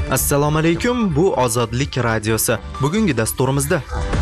Assalomu alaykum, bu Ozodlik radiosi. Bugungi dasturimizda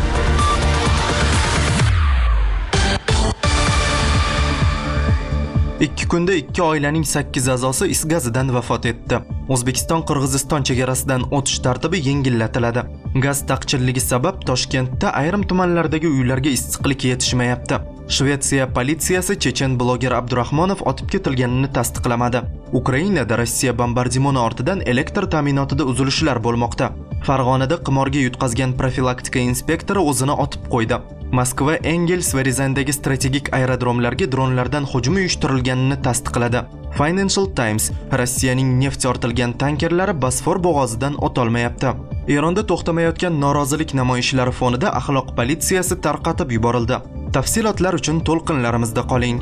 ikki kunda 2 oilaning 8 a'zosi is gazidan vafot etdi. O'zbekiston-Qirg'iziston chegarasidan o'tish tartibi yengillatiladi. Gaz taqchilligi sabab Toshkentda ayrim tumanlardagi uylarga issiqlik yetishmayapti. Shvetsiya politsiyasi chechen bloger Abdurahmonov otib ketilganini tasdiqlamadi. Ukrainada Rossiya bombardimoni ortidan elektr ta'minotida uzilishlar bo'lmoqda. Farg'onada qimorga yutqazgan profilaktika inspektori o'zini otib qo'ydi. Moskva Engels va Rizandagi strategik aerodromlarga dronlardan hujum uyushtirilganini tasdiqladi. Financial Times Rossiyaning neft ortilgan tankerlari Bosfor bo'g'ozidan o'tolmayapti. Eronda to'xtamayotgan norozilik namoyishlari fonida axloq politsiyasi tarqatib yuborildi. Tafsilotlar uchun to'lqinlarimizda qoling.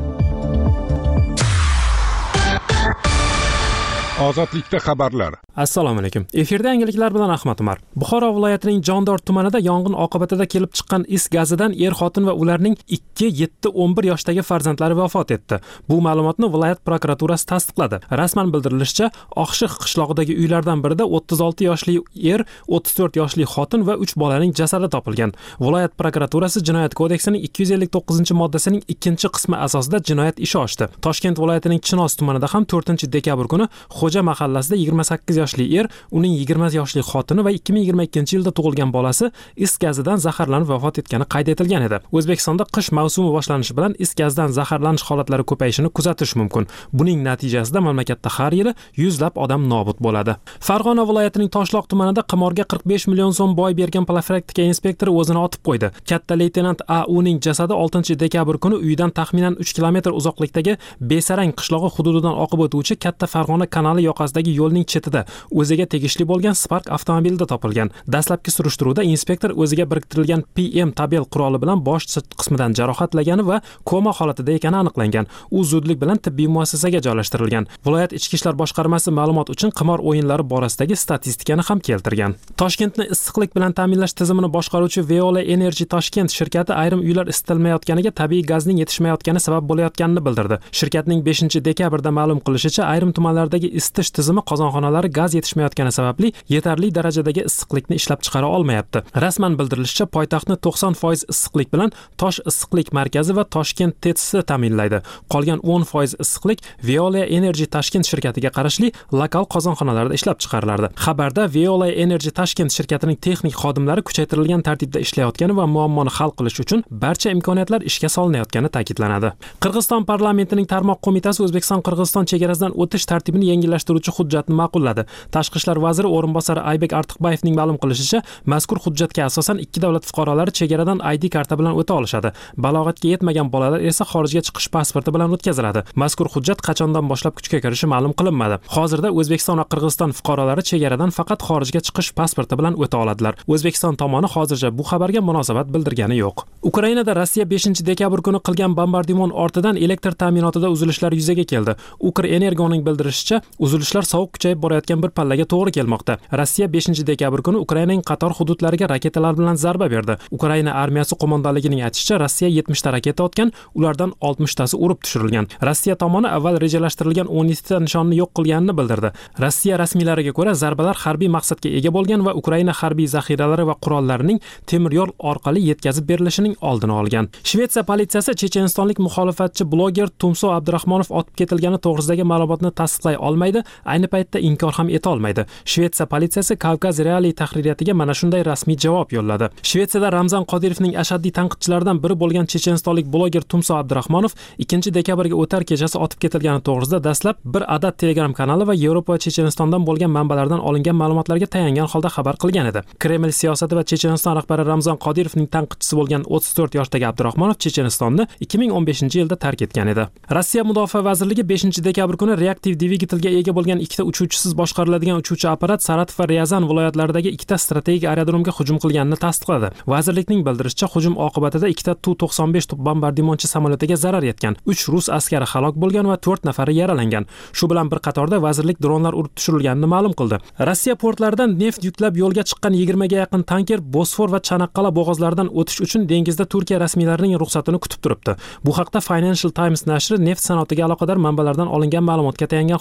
Ozodlikda xabarlar. Assalomu alaykum. Efirda yangiliklar bilan Ahmad Umar. Buxoro viloyatining Jondor tumanida yong'in oqibatida kelib chiqqan is gazidan er-xotin va ularning 2, 7, 11 yoshdagi farzandlari vafot etdi. Bu ma'lumotni viloyat prokuraturasi tasdiqladi. Rasman bildirilishicha, Oqshiq qishlog'idagi uylardan birida 36 yoshli er, 34 yoshli xotin va 3 bolaning jasadi topilgan. Viloyat prokuraturasi Jinoyat kodeksining 259-moddasining 2-qismi asosida jinoyat ishi ochdi. Toshkent viloyatining Chinoz tumanida ham 4-dekabr kuni Xo'ja mahallasida 28 yoshli er, uning 20 yoshli xotini va 2022-yilda tug'ilgan bolasi is gazidan zaharlanib vafot etgani qayd etilgan edi. O'zbekistonda qish mavsumi boshlanishi bilan is gazidan zaharlanish holatlari ko'payishini kuzatish mumkin. Buning natijasida mamlakatda har yili yuzlab odam nobud bo'ladi. Farg'ona viloyatining Toshloq tumanida qimorga 45 million so'm boy bergan profilaktika inspektori o'zini otib qo'ydi. Katta leytenant A.U.ning jasadi 6-dekabr kuni uyidan taxminan 3 kilometr uzoqlikdagi Besarang qishlog'i hududidan oqib o'tuvchi Katta Farg'ona kanali yoqasidagi yo'lning chetida o'ziga tegishli bo'lgan Spark avtomobilida topilgan. Dastlabki surishtiruvda inspektor o'ziga biriktirilgan PM tabel quroli bilan bosh qismidan jarohatlagani va koma holatida ekani aniqlangan. U zudlik bilan tibbiy muassasaga joylashtirilgan. Viloyat ichki ishlar boshqarmasi ma'lumot uchun qimor o'yinlari borasidagi statistikani ham keltirgan. Toshkentni issiqlik bilan ta'minlash tizimini boshqaruvchi Veola Energy Toshkent shirkati ayrim uylar isitilmayotganiga tabiiy gazning yetishmayotgani sabab bo'layotganini bildirdi. Shirkatning 5-dekabrda ma'lum qilishicha, ayrim tumanlardagi isitish tizimi qozonxonalari gaz yetishmayotgani sababli yetarli darajadagi issiqlikni ishlab chiqara olmayapti. Rasman bildirilishicha, poytaxtni 90% issiqlik bilan Tosh issiqlik markazi va Toshkent TETSi ta'minlaydi. Qolgan 10% issiqlik Veola Energy Toshkent shirkatiga qarashli lokal qozonxonalarda ishlab chiqarilardi. Xabarda Veola Energy Toshkent shirkatining texnik xodimlari kuchaytirilgan tartibda ishlayotgani va muammoni hal qilish uchun barcha imkoniyatlar ishga solinayotgani ta'kidlanadi. Qirg'iziston parlamentining tarmoq qo'mitasi O'zbekiston-Qirg'iziston chegarasidan o'tish tartibini yengillashtiruvchi hujjatni ma'qulladi. Tashqi ishlar vaziri o'rinbosari Aybek Artiqbayevning ma'lum qilishicha, mazkur hujjatga asosan ikki davlat fuqarolari chegaradan ID karta bilan o'ta olishadi. Balog'atga yetmagan bolalar esa xorijga chiqish pasporti bilan o'tkaziladi. Mazkur hujjat qachondan boshlab kuchga kirishi ma'lum qilinmadi. Hozirda O'zbekiston va Qirg'iziston fuqarolari chegaradan faqat xorijga chiqish pasporti bilan o'ta oladilar. O'zbekiston tomoni hozircha bu xabarga munosabat bildirgani yo'q. Ukrainada Rossiya 5-dekabr kuni qilgan bombardimon ortidan elektr ta'minotida uzilishlar yuzaga keldi. Ukrenergoning bildirishicha, uzilishlar sovuq kuchayib borayotgan bir pallaga to'g'ri kelmoqda. Rossiya 5-dekabr kuni Ukrainaning qator hududlariga raketalar bilan zarba berdi. Ukraina armiyasi qo'mondonligining aytishicha, Rossiya 70 ta raketa otgan, ulardan 60 tasi urib tushirilgan. Rossiya tomoni avval rejalashtirilgan 17 ta nishonni yo'q qilganini bildirdi. Rossiya rasmiylariga ko'ra, zarbalar harbiy maqsadga ega bo'lgan va Ukraina harbiy zaxiralari va qurollarining temir yo'l orqali yetkazib berilishining oldini olgan. Shvetsiya politsiyasi chechenistonlik muxolifatchi bloger Tumso Abdurahmonov otib ketilgani to'g'risidagi ma'lumotni tasdiqlay olmaydi, ayni paytda inkor ham eta olmaydi. Shvetsiya politsiyasi Kavkaz Realiy tahririyatiga mana shunday rasmiy javob yo'lladi. Shvetsiyada Ramzan Qodirovning ashaddiy tanqidchilaridan biri bo'lgan chechenistonlik bloger Tumso Abdurahmonov 2-dekabrga o'tar kechasi otib ketilgani to'g'risida dastlab bir adad Telegram kanali va Yevropa va Chechenistondan bo'lgan manbalardan olingan ma'lumotlarga tayangan holda xabar qilgan edi. Kreml siyosati va Checheniston rahbari Ramzan Qodirovning tanqidchisi bo'lgan 34 yoshdagi Abdurahmonov Chechenistonni 2015-yilda tark etgan edi. Rossiya Mudofaa vazirligi 5-dekabr kuni reaktiv dvigatelga ega bo'lgan ikkita uchuvchisiz boshqariladigan uchuvchi apparat Saratov va Ryazan viloyatlaridagi ikkita strategik aerodromga hujum qilganini tasdiqladi. Vazirlikning bildirishicha, hujum oqibatida ikkita Tu-95 bombardimonchi samolyotiga zarar yetgan. 3 rus askari halok bo'lgan va 4 nafari yaralangan. Shu bilan bir qatorda vazirlik dronlar urib tushirilganini ma'lum qildi. Rossiya portlaridan neft yuklab yo'lga chiqqan 20 ga yaqin tanker Bosfor va Chanaqqala bo'g'ozlaridan o'tish uchun dengizda Turkiya rasmiylarining ruxsatini kutib turibdi. Bu haqda Financial Times nashri neft sanoatiga aloqador manbalardan olingan ma'lumotga tayangan holda xabar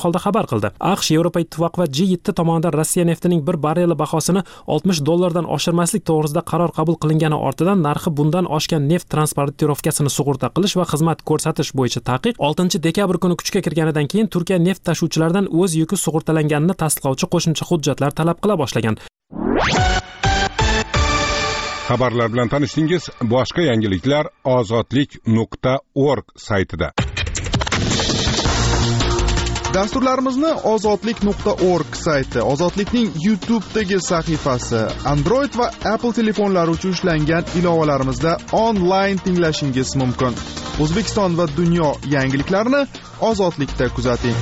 qildi. AQSh, Yevropa Ittifoqi va G7 tomonidan Rossiya neftining bir barreli bahosini $60 oshirmaslik to'g'risida qaror qabul qilingani ortidan narxi bundan oshgan neft transportirovkasini sug'urta qilish va xizmat ko'rsatish bo'yicha taqiq 6-dekabr kuni kuchga kirganidan keyin Turkiya neft tashuvchilaridan o'z yuki sug'urtalanganini tasdiqlovchi qo'shimcha hujjatlar talab qila boshlagan. Xabarlar bilan tanishdingiz. Boshqa yangiliklar ozodlik.org saytida. Dasturlarimizni ozodlik.org sayti, Ozodlikning YouTube'dagi sahifasi, Android va Apple telefonlari uchun ishlangan ilovalarimizda onlayn tinglashingiz mumkin. O'zbekiston va dunyo yangiliklarini Ozodlikda kuzating.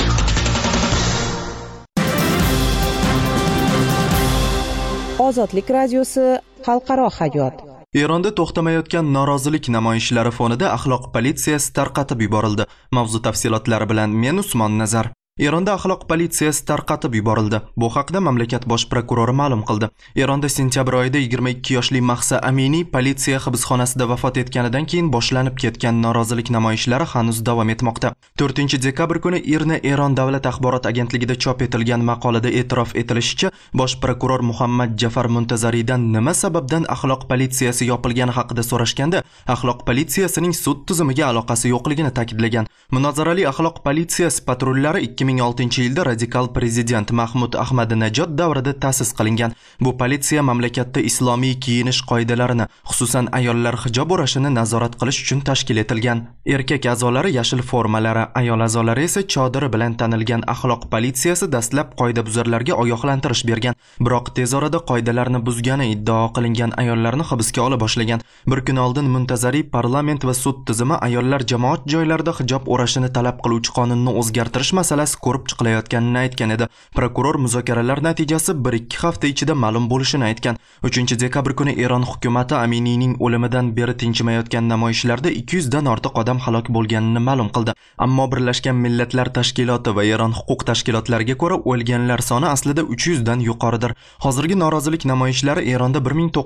Ozodlik radiosi xalqaro hayot. Eronda to'xtamayotgan norozilik namoyishlari fonida axloq politsiyasi tarqatib yuborildi. Mavzu tafsilotlari bilan men Usmon Nazar. Eronda axloq politsiyasi tarqatib yuborildi. Bu haqda mamlakat bosh prokurori ma'lum qildi. Eronda sentyabr oyida 22 yoshli Mahsa Amini politsiya hibsxonasida vafot etganidan keyin boshlanib ketgan norozilik namoyishlari hanuz davom etmoqda. 4-dekabr kuni IRNA Eron davlat axborot agentligida chop etilgan maqolada e'tirof etilishicha, bosh prokuror Muhammad Jafar Muntazariydan nima sababdan axloq politsiyasi yopilgani haqida so'rashganda, axloq politsiyasining sud tizimiga aloqasi yo'qligini ta'kidlagan. Munozarali axloq politsiyasi patrullari 2006-yilda radikal prezident Mahmud Ahmadinejod davrida ta'sis qilingan. Bu politsiya mamlakatda islomiy kiyinish qoidalarini, xususan ayollar hijob o'rashini nazorat qilish uchun tashkil etilgan. Erkak a'zolari yashil formalari, ayol a'zolari esa chodiri bilan tanilgan axloq politsiyasi dastlab qoidabuzarlarga ogohlantirish bergan. Biroq tez orada qoidalarni buzgani iddao qilingan ayollarni hibsga ola boshlagan. Bir kun oldin Muntazariy parlament va sud tizimi ayollar jamoat joylarida hijob o'rashini talab qiluvchi qonunni o'zgartirish masalasi ko'rib chiqilayotganini aytgan edi. Prokuror muzokaralar natijasi 1-2 hafta ichida ma'lum bo'lishini aytgan. 3-dekabr kuni Eron hukumatı Aminiyning o'limidan beri tinchimayotgan namoyishlarda 200 dan ortiq odam halok bo'lganini ma'lum qildi. Ammo Birlashgan Millatlar Tashkiloti va Eron huquq tashkilotlariga ko'ra o'lganlar soni aslida 300 dan yuqoridir. Hozirgi norozilik namoyishlari Eronda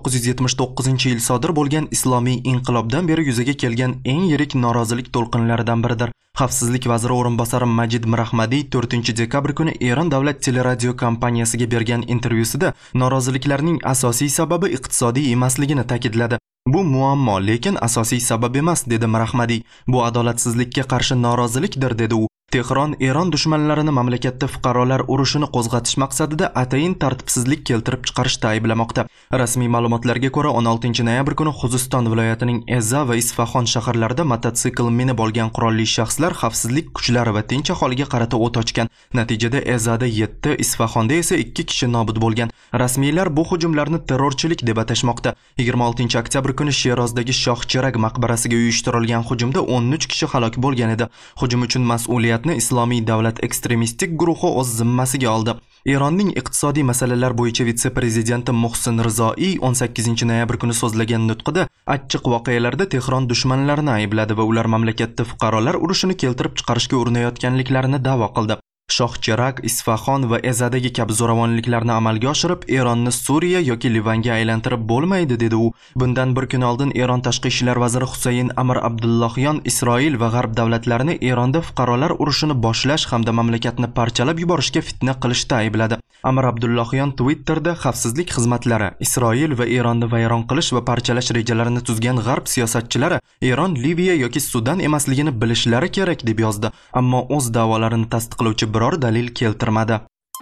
1979-yil sodir bo'lgan islomiy inqilobdan beri yuzaga kelgan eng yirik norozilik to'lqinlaridan biridir. Xavfsizlik vaziri o'rinbosari Majid Mirahmadiy 4-dekabr kuni Eron davlat teleradio kompaniyasiga bergan intervyusida noroziliklarning asosiy sababi iqtisodiy emasligini ta'kidladi. Bu muammo, lekin asosiy sabab emas, dedi Mirahmadiy. Bu adolatsizlikka qarshi norozilikdir, dedi u. Tehron Eron dushmanlarini mamlakatda fuqarolar urushini qo'zg'atish maqsadida atayin tartibsizlik keltirib chiqarishda ayblamoqda. Rasmiy ma'lumotlarga ko'ra 16-noyabr kuni Xuziston viloyatining Eza va Isfahon shaharlarida mototsikl minib olgan qurolli shaxslar xavfsizlik kuchlari va tinch aholiga qarata o't ochgan. Natijada Ezada 7, Isfahonda esa 2 kishi nobud bo'lgan. Rasmiylar bu hujumlarni terrorchilik deb atashmoqda. 26-oktyabr kuni Sherozdagi Shoh Cherag maqbarasiga uyushtirilgan hujumda 13 kishi halok bo'lgan edi. Hujum uchun mas'uliyat Islomiy davlat ekstremistik guruhi o'z zimmasiga oldi. Eronning iqtisodiy masalalar bo'yicha vitse-prezidenti Muhsin Rizoiy 18-noyabr kuni so'zlagan nutqida achchiq voqealarda Tehron dushmanlarini aybladi va ular mamlakatda fuqarolar urushini keltirib chiqarishga urinayotganliklarini da'vo qildi. Shoh Cherag, Isfahon va Ezadagi kabi zo'ravonliklarni amalga oshirib, Eronni Suriya yoki Livanga aylantirib bo'lmaydi, dedi u. Bundan bir kun oldin Eron tashqi ishlar vaziri Husayn Amir Abdullohyon Isroil va G'arb davlatlarini Eronda fuqarolar urushini boshlash hamda mamlakatni parchalab yuborishga fitna qilishda aybladi. Amir Abdullohyon Twitterda xavfsizlik xizmatlari Isroil va Eronni vayron qilish va parchalash rejalarini tuzgan G'arb siyosatchilari Eron Liviya yoki Sudan emasligini bilishlari kerak deb yozdi, ammo o'z da'volarini tasdiqlovchi biror dalil keltirmadi.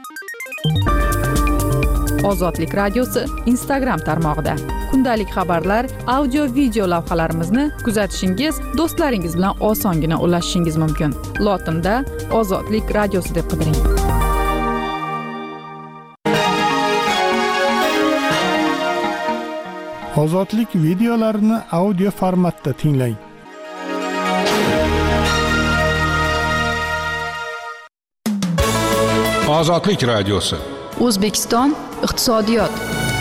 Ozodlik radiosi Instagram tarmog'ida kundalik xabarlar, audio video lavhalarimizni kuzatishingiz, do'stlaringiz bilan osongina ulashishingiz mumkin. Lotinda Ozodlik radiosi deb qidiring. Ozodlik videolarini audio formatda tinglang. Ozodlik radiosi. O'zbekiston iqtisodiyot.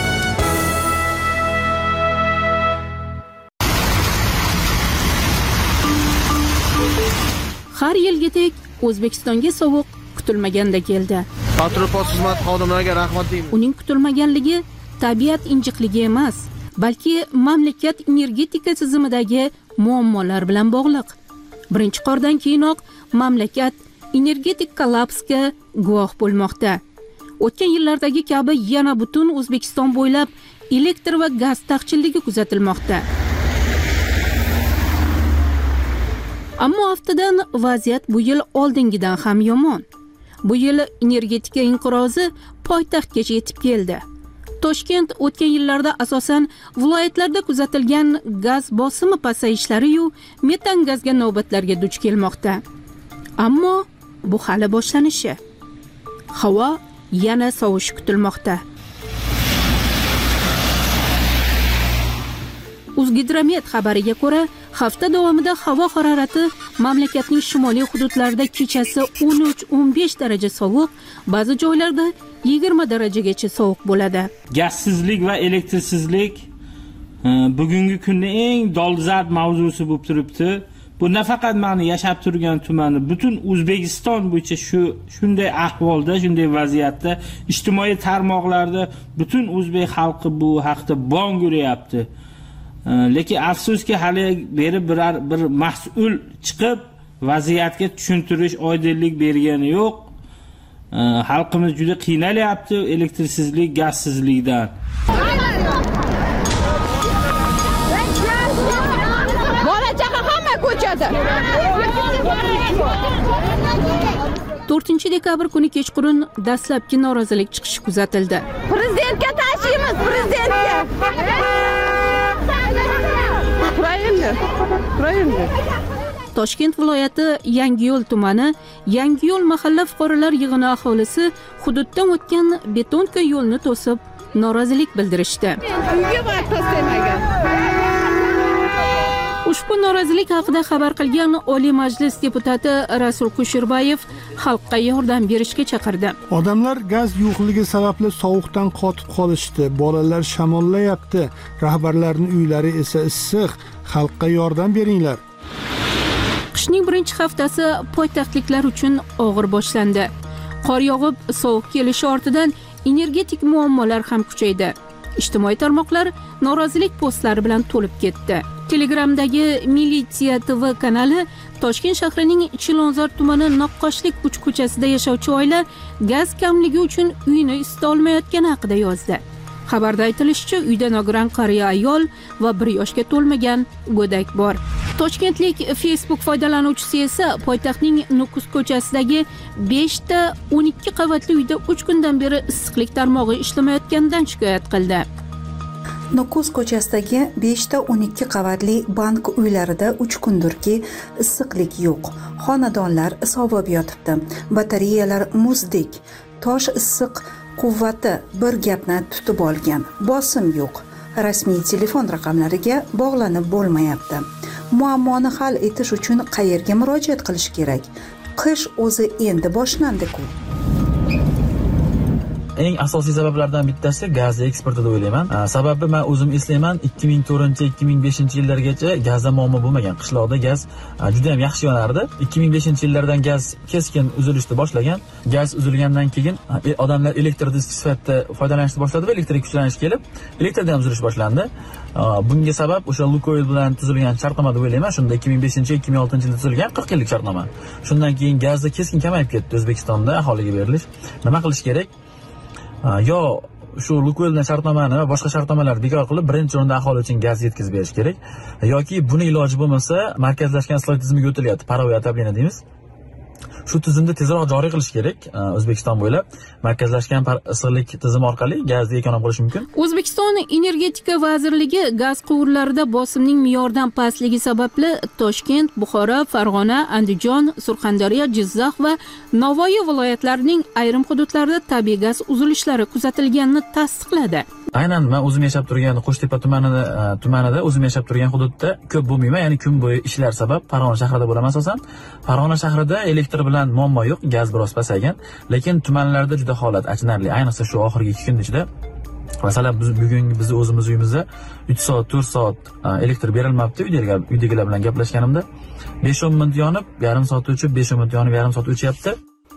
Har yilgidek O'zbekistonga sovuq kutilmaganda keldi. Patrul-post xizmat xodimlariga rahmat deymiz. Uning kutilmaganligi tabiat injiqligi emas, balki mamlakat energetika tizimidagi muammolar bilan bog'liq. Birinchi qordan keyinoq mamlakat energetik kollapsga guvoh bo'lmoqda. O'tgan yillardagi kabi yana butun O'zbekiston bo'ylab elektr va gaz taqchilligi kuzatilmoqda. Ammo haftadan vaziyat bu yil oldingidan ham yomon. Bu yil energetika inqirozi poytaxtgacha yetib keldi. Toshkent o'tgan yillarda asosan viloyatlarda kuzatilgan gaz bosimi pasayishlari-yu metan gazga navbatlarga duch kelmoqda. Ammo bu hali boshlanishi. Havo yana sovishi kutilmoqda. O'zgidromet xabariga ko'ra, hafta davomida havo harorati mamlakatning shimoliy hududlarida kechasi 13-15 daraja sovuq, ba'zi joylarda 20 darajagacha sovuq bo'ladi. Gazsizlik va elektrsiz bugungi kunning eng dolzarb mavzusi bo'lib turibdi. Bu nafaqat meni yashab turgan tumanni, butun O'zbekiston bo'yicha shunday ahvolda, shunday vaziyatda ijtimoiy tarmoqlarda butun o'zbek xalqi bu haqda bong uryapti. Lekin afsuski hali beri bir mas'ul chiqib vaziyatga tushuntirish, oydinlik bergani yo'q. Xalqimiz juda qiynalyapti elektrsiz, gazsizlikdan. Bola-chaqa hamma ko'chada. 4 dekabr kuni kechqurun dastlabki norozilik chiqishi kuzatildi. Prezidentga tashiymiz, prezidentga. Toshkent viloyati Yangiyo'l tumani Yangiyo'l mahalla fuqarolar yig'ini aholisi hududdan o'tgan betonka yo'lni to'sib norozilik bildirishdi. Ushbu norozilik haqida xabar qilgan Oliy Majlis deputati Rasul Kusherbayev xalqqa yordam berishga chaqirdi. Odamlar gaz yo'qligi sababli sovuqdan qotib qolishdi, bolalar shamollayapti, rahbarlarning uylari esa issiq. Xalqqa yordam beringlar. Qishning birinchi haftasi poytaxtliklar uchun og'ir boshlandi. Qor yog'ib, sovuq kelishi ortidan energetik muammolar ham kuchaydi. Ijtimoiy tarmoqlar norozilik postlari bilan to'lib ketdi. Telegramdagi Militsiya TV kanali Toshkent shahrining Chilonzor tumani Noqqoshlik ko'chasida yashovchi oila gaz kamligi uchun uyini isita olmayotgani haqida yozdi. Xabarda aytilishicha, uyda nogiron qariya ayol va 1 yoshga to'lmagan go'dak bor. Toshkentlik Facebook foydalanuvchisi esa poytaxtning Nukus ko'chasidagi 5 ta 12 qavatli uyda 3 kundan beri issiqlik tarmog'i ishlamayotganidan shikoyat qildi. Nukus ko'chasidagi 5 ta 12 qavatli bank uylarida 3 kundurki issiqlik yo'q. Xonadonlar sovib yotibdi. Batareyalar muzdek. Tosh issiq quvvati bir gapni tutib olgan. Bosim yo'q. Rasmiy telefon raqamlariga bog'lanib bo'lmayapti. Muammoni hal etish uchun qayerga murojaat qilish kerak? Qish o'zi endi boshlandi-ku. Eng asosiy sabablardan bittasi gaz eksporti deb o'ylayman. Sababi men o'zim eslayman, 2004-2005 yillargacha gazda muammo bo'lmagan. Qishloqda gaz juda ham yaxshi yonardi. 2005 yillardan gaz keskin uzilishni boshlagan. Gaz uzilgandan keyin odamlar elektr sifatida foydalanishni boshladi va elektrik kuchlanish kelib, elektrdan uzilish boshlandi. Bunga sabab o'sha Lukoil bilan tuzilgan shartnoma deb o'ylayman. Shunda 2005-2006 yilda tuzilgan 40 yillik shartnoma. Shundan keyin gazni keskin kamayib ketdi O'zbekistonda aholiga berilish. Nima qilish kerak? Yo shu Lukoilning shartnomani va boshqa shartnomalarni bekor qilib, birinchi o'rinda aholi uchun gaz yetkazib berish kerak. Yoki buni iloji bo'lmasa, markazlashgan islohot tizimiga o'tilyapti, parovoy atablina deymiz. Shu tizimni tezroq joriy qilish kerak. O'zbekiston bo'ylab markazlashgan issiqlik tizimi orqali gazni ekonom qilish mumkin. O'zbekiston Energetika vazirligi gaz quvurlarida bosimning me'yordan pastligi sababli Toshkent, Buxoro, Farg'ona, Andijon, Surxondaryo, Jizzax va Navoiy viloyatlarining ayrim hududlarida tabiiy gaz uzilishlari kuzatilganini tasdiqladi. Aynan men o'zim yashab turgan Qo'shtepa tumanida o'zim yashab turgan hududda ko'p bo'lmayman, ya'ni kun bo'yi ishlar sabab Farg'ona shahrida bo'laman asosan. Farg'ona shahrida elektr bilan muammo yo'q, gaz biroz pasaygan, lekin tumanlarda juda holat achinarli. Ayniqsa shu oxirgi 2 kun ichida. Masalan, biz o'zimiz uyimizda 3 soat, 4 soat elektr berilmabdi. Uydagilar bilan gaplashganimda 5-10 minut yonib, yarim soat o'chib, 5-10 minut yonib, yarim soat o'chyapti.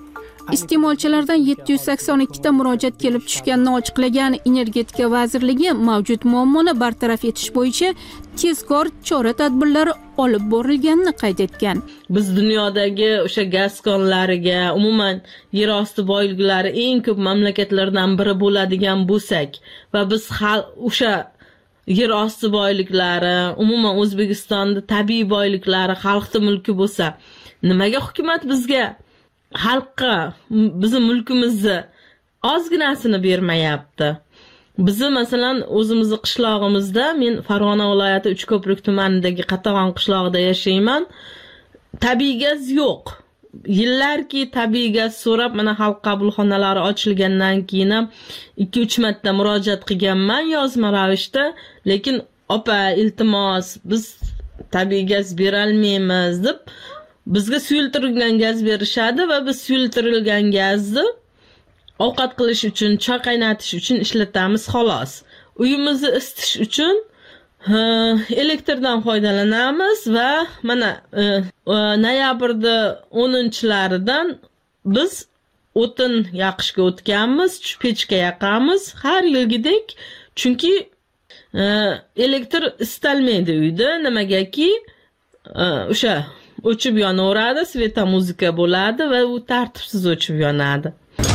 Iste'molchilardan 782 ta murojaat kelib tushganini ochiqlagan Energetika vazirligi mavjud muammoni bartaraf etish bo'yicha tezkor chora-tadbirlar olib borilganini qayd etgan. Biz dunyodagi o'sha gaz konlariga, umuman yer osti boyliklari eng ko'p mamlakatlardan biri bo'ladigan bo'lsak va biz o'sha yer osti boyliklari, umuman O'zbekistonda tabiiy boyliklari xalqning mulki bo'lsa, nimaga hukumat bizga xalqqa bizning mulkimizni ozginasini bermayapti? Bizi masalan o'zimizni qishlog'imizda, men Farg'ona viloyati Uchko'prik tumanidagi Qatag'on qishlog'ida yashayman. Tabiiy gaz yo'q. Yillarki tabiiy gaz so'rab, mana xalq qabulxonalari ochilgandan keyin ham 2-3 marta murojaat qilganman yozma ravishda, lekin opa iltimos biz tabiiy gaz bera olmaymiz deb bizga suyultirilgan gaz berishadi va biz suyultirilgan gazni ovqat qilish uchun, choy qaynatish uchun ishlatamiz xolos. Uyimizni isitish uchun elektrdan foydalanamiz va mana noyabrda 10-laridan biz o'tin yoqishga o'tganmiz, pechka yoqamiz har yilgidek, chunki elektr istalmaydi uyda, nimagaki o'sha o'chib yonaveradi, sveta muzika bo'ladi va u tartibsiz o'chib yonadi.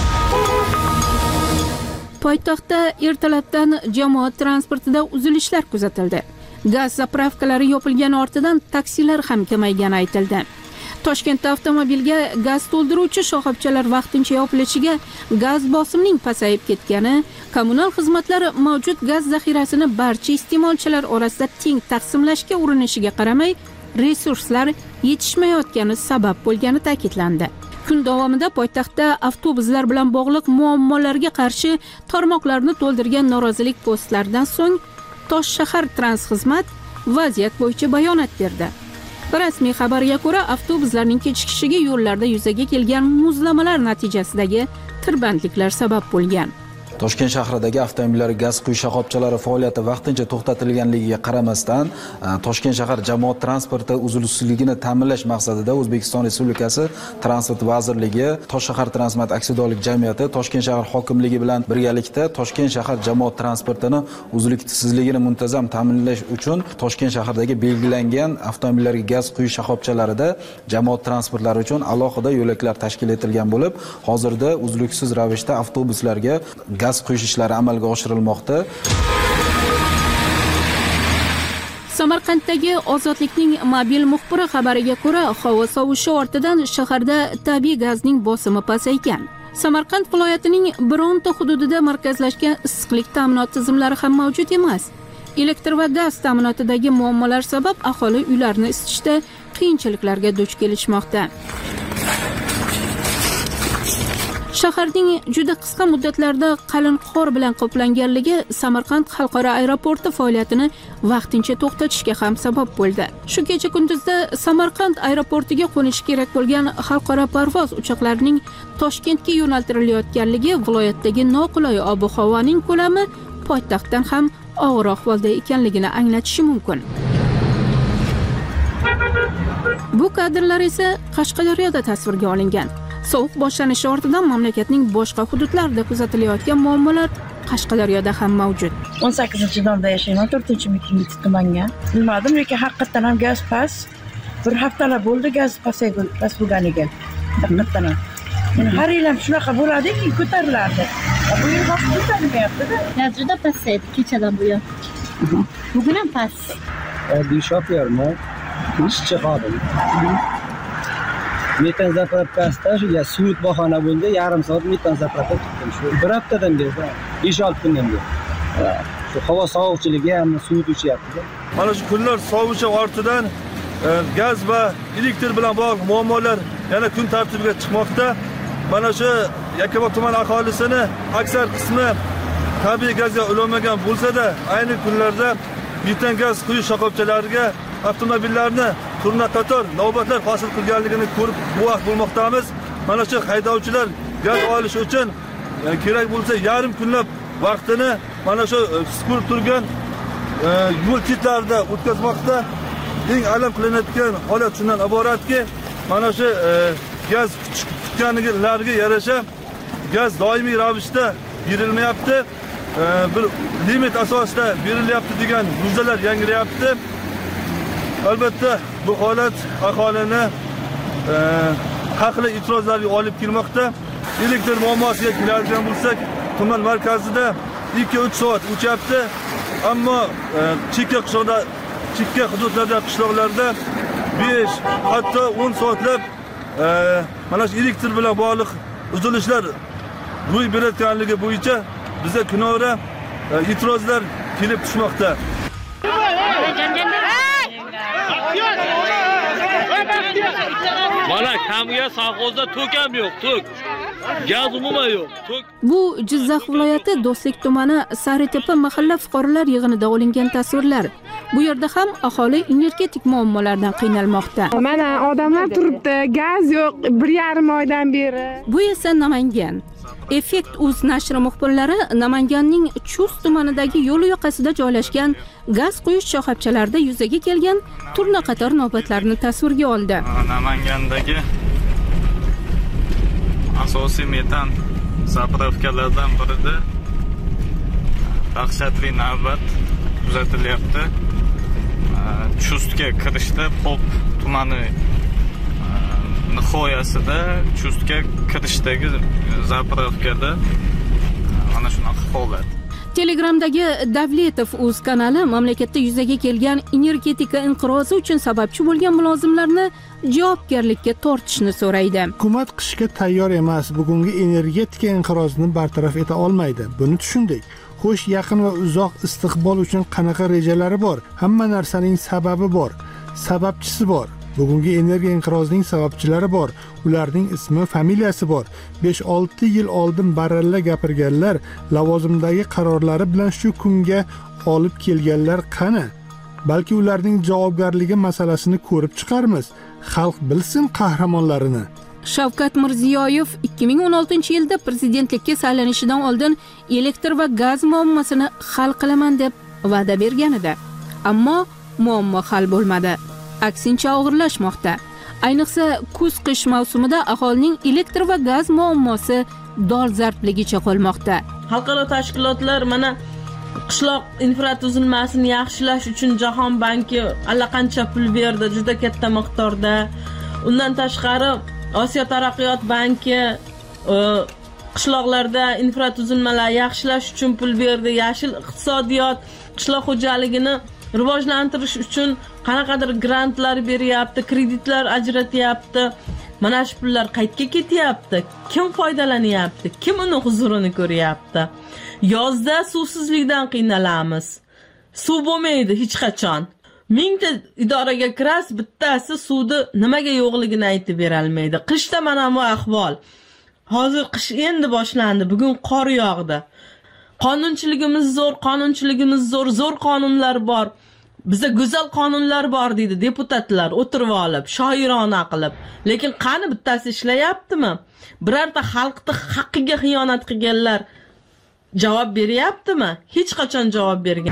Poytaxtda ertalabdan jamoat transportida uzilishlar kuzatildi. Gaz zapravkalari yopilgani ortidan taksilar ham kamaygani aytildi. Toshkentda avtomobilga gaz to'ldiruvchi shoxobchalar vaqtincha yopilishiga gaz bosimning pasayib ketgani, kommunal xizmatlar mavjud gaz zaxirasini barcha iste'molchilar orasida teng taqsimlashga urinishiga qaramay, resurslar yetishmayotgani sabab bo'lgani ta'kidlandi. Kun davomida poytaxtda avtobuslar bilan bog'liq muammolarga qarshi tarmoqlarni to'ldirgan norozilik postlaridan so'ng Toshshahar Transxizmat vaziyat bo'yicha bayonot berdi. Rasmiy xabarga ko'ra, avtobuslarning kechikishiga yo'llarda yuzaga kelgan muzlamalar natijasidagi tirbandliklar sabab bo'lgan. Toshkent shahridagi avtomobillar gaz quyish shoxobchalari faoliyati vaqtincha to'xtatilganligiga qaramasdan, Toshkent shahar jamoat transporti uzluksizligini ta'minlash maqsadida O'zbekiston Respublikasi Transport vazirligi, Toshshahar Transmat aksiyadorlik jamiyati, Toshkent shahar hokimligi bilan birgalikda Toshkent shahar jamoat transportini uzluksizligini muntazam ta'minlash uchun Toshkent shahridagi belgilangan avtomobillarga gaz quyish shoxobchalarida jamoat transportlari uchun alohida yo'laklar tashkil etilgan bo'lib, hozirda uzluksiz ravishda avtobuslarga gaz quyish ishlari amalga oshirilmoqda. Samarqanddagi Ozodlikning mobil muxbiri xabariga ko'ra, havo sovishi ortidan shaharda tabiiy gazning bosimi pasaygan. Samarqand viloyatining bironta hududida markazlashgan issiqlik ta'minot tizimlari ham mavjud emas. Elektr va gaz ta'minotidagi muammolar sabab aholi uylarini isitishda qiyinchiliklarga duch kelishmoqda. Shaharning juda qisqa muddatlarda qalin qor bilan qoplanganligi Samarqand xalqaro aeroporti faoliyatini vaqtincha to'xtatishga ham sabab bo'ldi. Shu kecha kunduzda Samarqand aeroportiga qo'nishi kerak bo'lgan xalqaro parvoz uchoqlarining Toshkentga yo'naltirilayotganligi viloyatdagi noqulay ob-havoning ko'lami poytaxtdan ham og'ir ahvolda ekanligini anglatishi mumkin. Bu kadrlar esa Qashqadaryoda tasvirga olingan. Sovuq boshlanishi ortidan mamlakatning boshqa hududlarida kuzatilayotgan muammolar Qashqadaryoda ham mavjud. 18-nomda yashayman, 4-mikrolit tumanga. Bilmadim, lekin haqiqatan ham gaz past. Bir haftalar bo'ldi gaz past bo'lganiga. Haqiqatan ham. Har yil ham shunaqa bo'ladiki, ko'tarilardi. Bu yil ham ko'tarilmayapti-da. Gaz juda pasaydi kechadan buyon. Bugun ham past. Oddiy shofyorman, ishchi xodim. Metan zapravkasida shu suvut bahona bo'ldi, yarim soat metan zapravka tutdim. Shu bir haftadan beri, 5-6 kundan beri. Shu havo sovuqchiligi ham suvut o'chyapti. Mana shu kunlar sovishi ortidan gaz va elektr bilan bog'liq muammolar yana kun tartibiga chiqmoqda. Mana shu Yakkabog' tuman aholisini aksar qismi tabiiy gazga ulanmagan bo'lsa-da, ayni kunlarda metan gaz quyish shoxobchalariga avtomobillarni turna qator navbatlar hosil qilganligini ko'rib guvoh bo'lmoqdamiz. Mana shu haydovchilar gaz olish uchun kerak bo'lsa yarim kunlab vaqtini mana shu siqilib turgan yo'l chetlarida o'tkazmoqda. Eng alam qilinadigan holat shundan iboratki, mana shu gaz o'tganlarga yarasha gaz doimiy ravishda berilmayapti. Bir limit asosida berilyapti degan muzzalar yangrayapti. Albatta bu holat aholini haqli e'tirozlarga olib kelmoqda. Elektr muammosiga keladigan bo'lsak, tuman markazida 2-3 soat o'chyapti, ammo chekka hududlarda, qishloqlarda 5, hatto 10 soatlab mana shu elektr bilan bog'liq uzilishlar ro'y berayotganligi bo'yicha bizga kunora e'tirozlar kelib tushmoqda. Mana kamga sovxozda tok ham yo'q, tok. Gaz umuman yo'q, tok. Bu Jizzax viloyati Do'stlik tumani Saritepa mahalla fuqarolar yig'inida olingan tasvirlar. Bu yerda ham aholi energetik muammolardan qiynalmoqda. Mana odamlar turibdi, gaz yo'q 1,5 oydan beri. Bu esa Namangan. Effekt.uz nashri muxbirlari Namanganning Chust tumanidagi yo'l yoqasida joylashgan gaz quyish shoxobchalarida yuzaga kelgan turli qator navbatlarni tasvirga oldi. Namangandagi asosiy metan zapravkalardan birida dahshatli navbat kuzatilyapti. Chustga kirishda Pop tumani nihoyasida Chustga kirishdagi zapravkada mana shunaqa holat. Telegramdagi Davletov.uz kanali mamlakatda yuzaga kelgan energetika inqirozi uchun sababchi bo'lgan mulozimlarni javobgarlikka tortishni so'raydi. Hukumat qishga tayyor emas, bugungi energetika inqirozini bartaraf eta olmaydi. Buni tushundik. Xo'sh, yaqin va uzoq istiqbol uchun qanaqa rejalari bor? Hamma narsaning sababi bor, sababchisi bor. Bugungi energiya inqirozining sababchilari bor. Ularning ismi, familiyasi bor. 5-6 yil oldin baralla gapirganlar, lavozimdagi qarorlari bilan shu kunga olib kelganlar qani? Balki ularning javobgarligi masalasini ko'rib chiqarmiz. Xalq bilsin qahramonlarini. Shavkat Mirziyoyev 2016-yilda prezidentlikka saylanishidan oldin elektr va gaz muammosini hal qilaman deb va'da bergan edi. Ammo muammo hal bo'lmadi. Aksincha og'irlashmoqda. Ayniqsa kuz-qish mavsumida aholining elektr va gaz muammosi dolzarbligicha qolmoqda. Xalqaro tashkilotlar mana qishloq infratuzilmasini yaxshilash uchun Jahon banki allaqancha pul berdi, juda katta miqdorda. Undan tashqari Osiyo taraqqiyot banki qishloqlarda infratuzilmalar yaxshilash uchun pul berdi. Yashil iqtisodiyot, qishloq xo'jaligini rivojlantirish uchun qanaqadir grantlar beryapti, kreditlar ajratyapti. Mana shu pullar qayerga ketyapti? Kim foydalanyapti? Kim uni huzurini ko'ryapti? Yozda suvsizlikdan qiynalamiz. Suv bo'lmaydi hech qachon. 1000 ta idoraga kirasiz, bittasi suvni nimaga yo'qligini aytib bera olmaydi. Qishda mana bu ahvol. Hozir qish endi boshlandi, bugun qor yog'di. Qonunchiligimiz zo'r, zo'r qonunlar bor. Bizda go'zal qonunlar bor deydi deputatlar o'tirib olib, shoirona qilib. Lekin qani bittasi ishlayaptimi? Birorta xalqning haqqiga xiyonat qilganlar javob beryaptimi? Hech qachon javob bergan.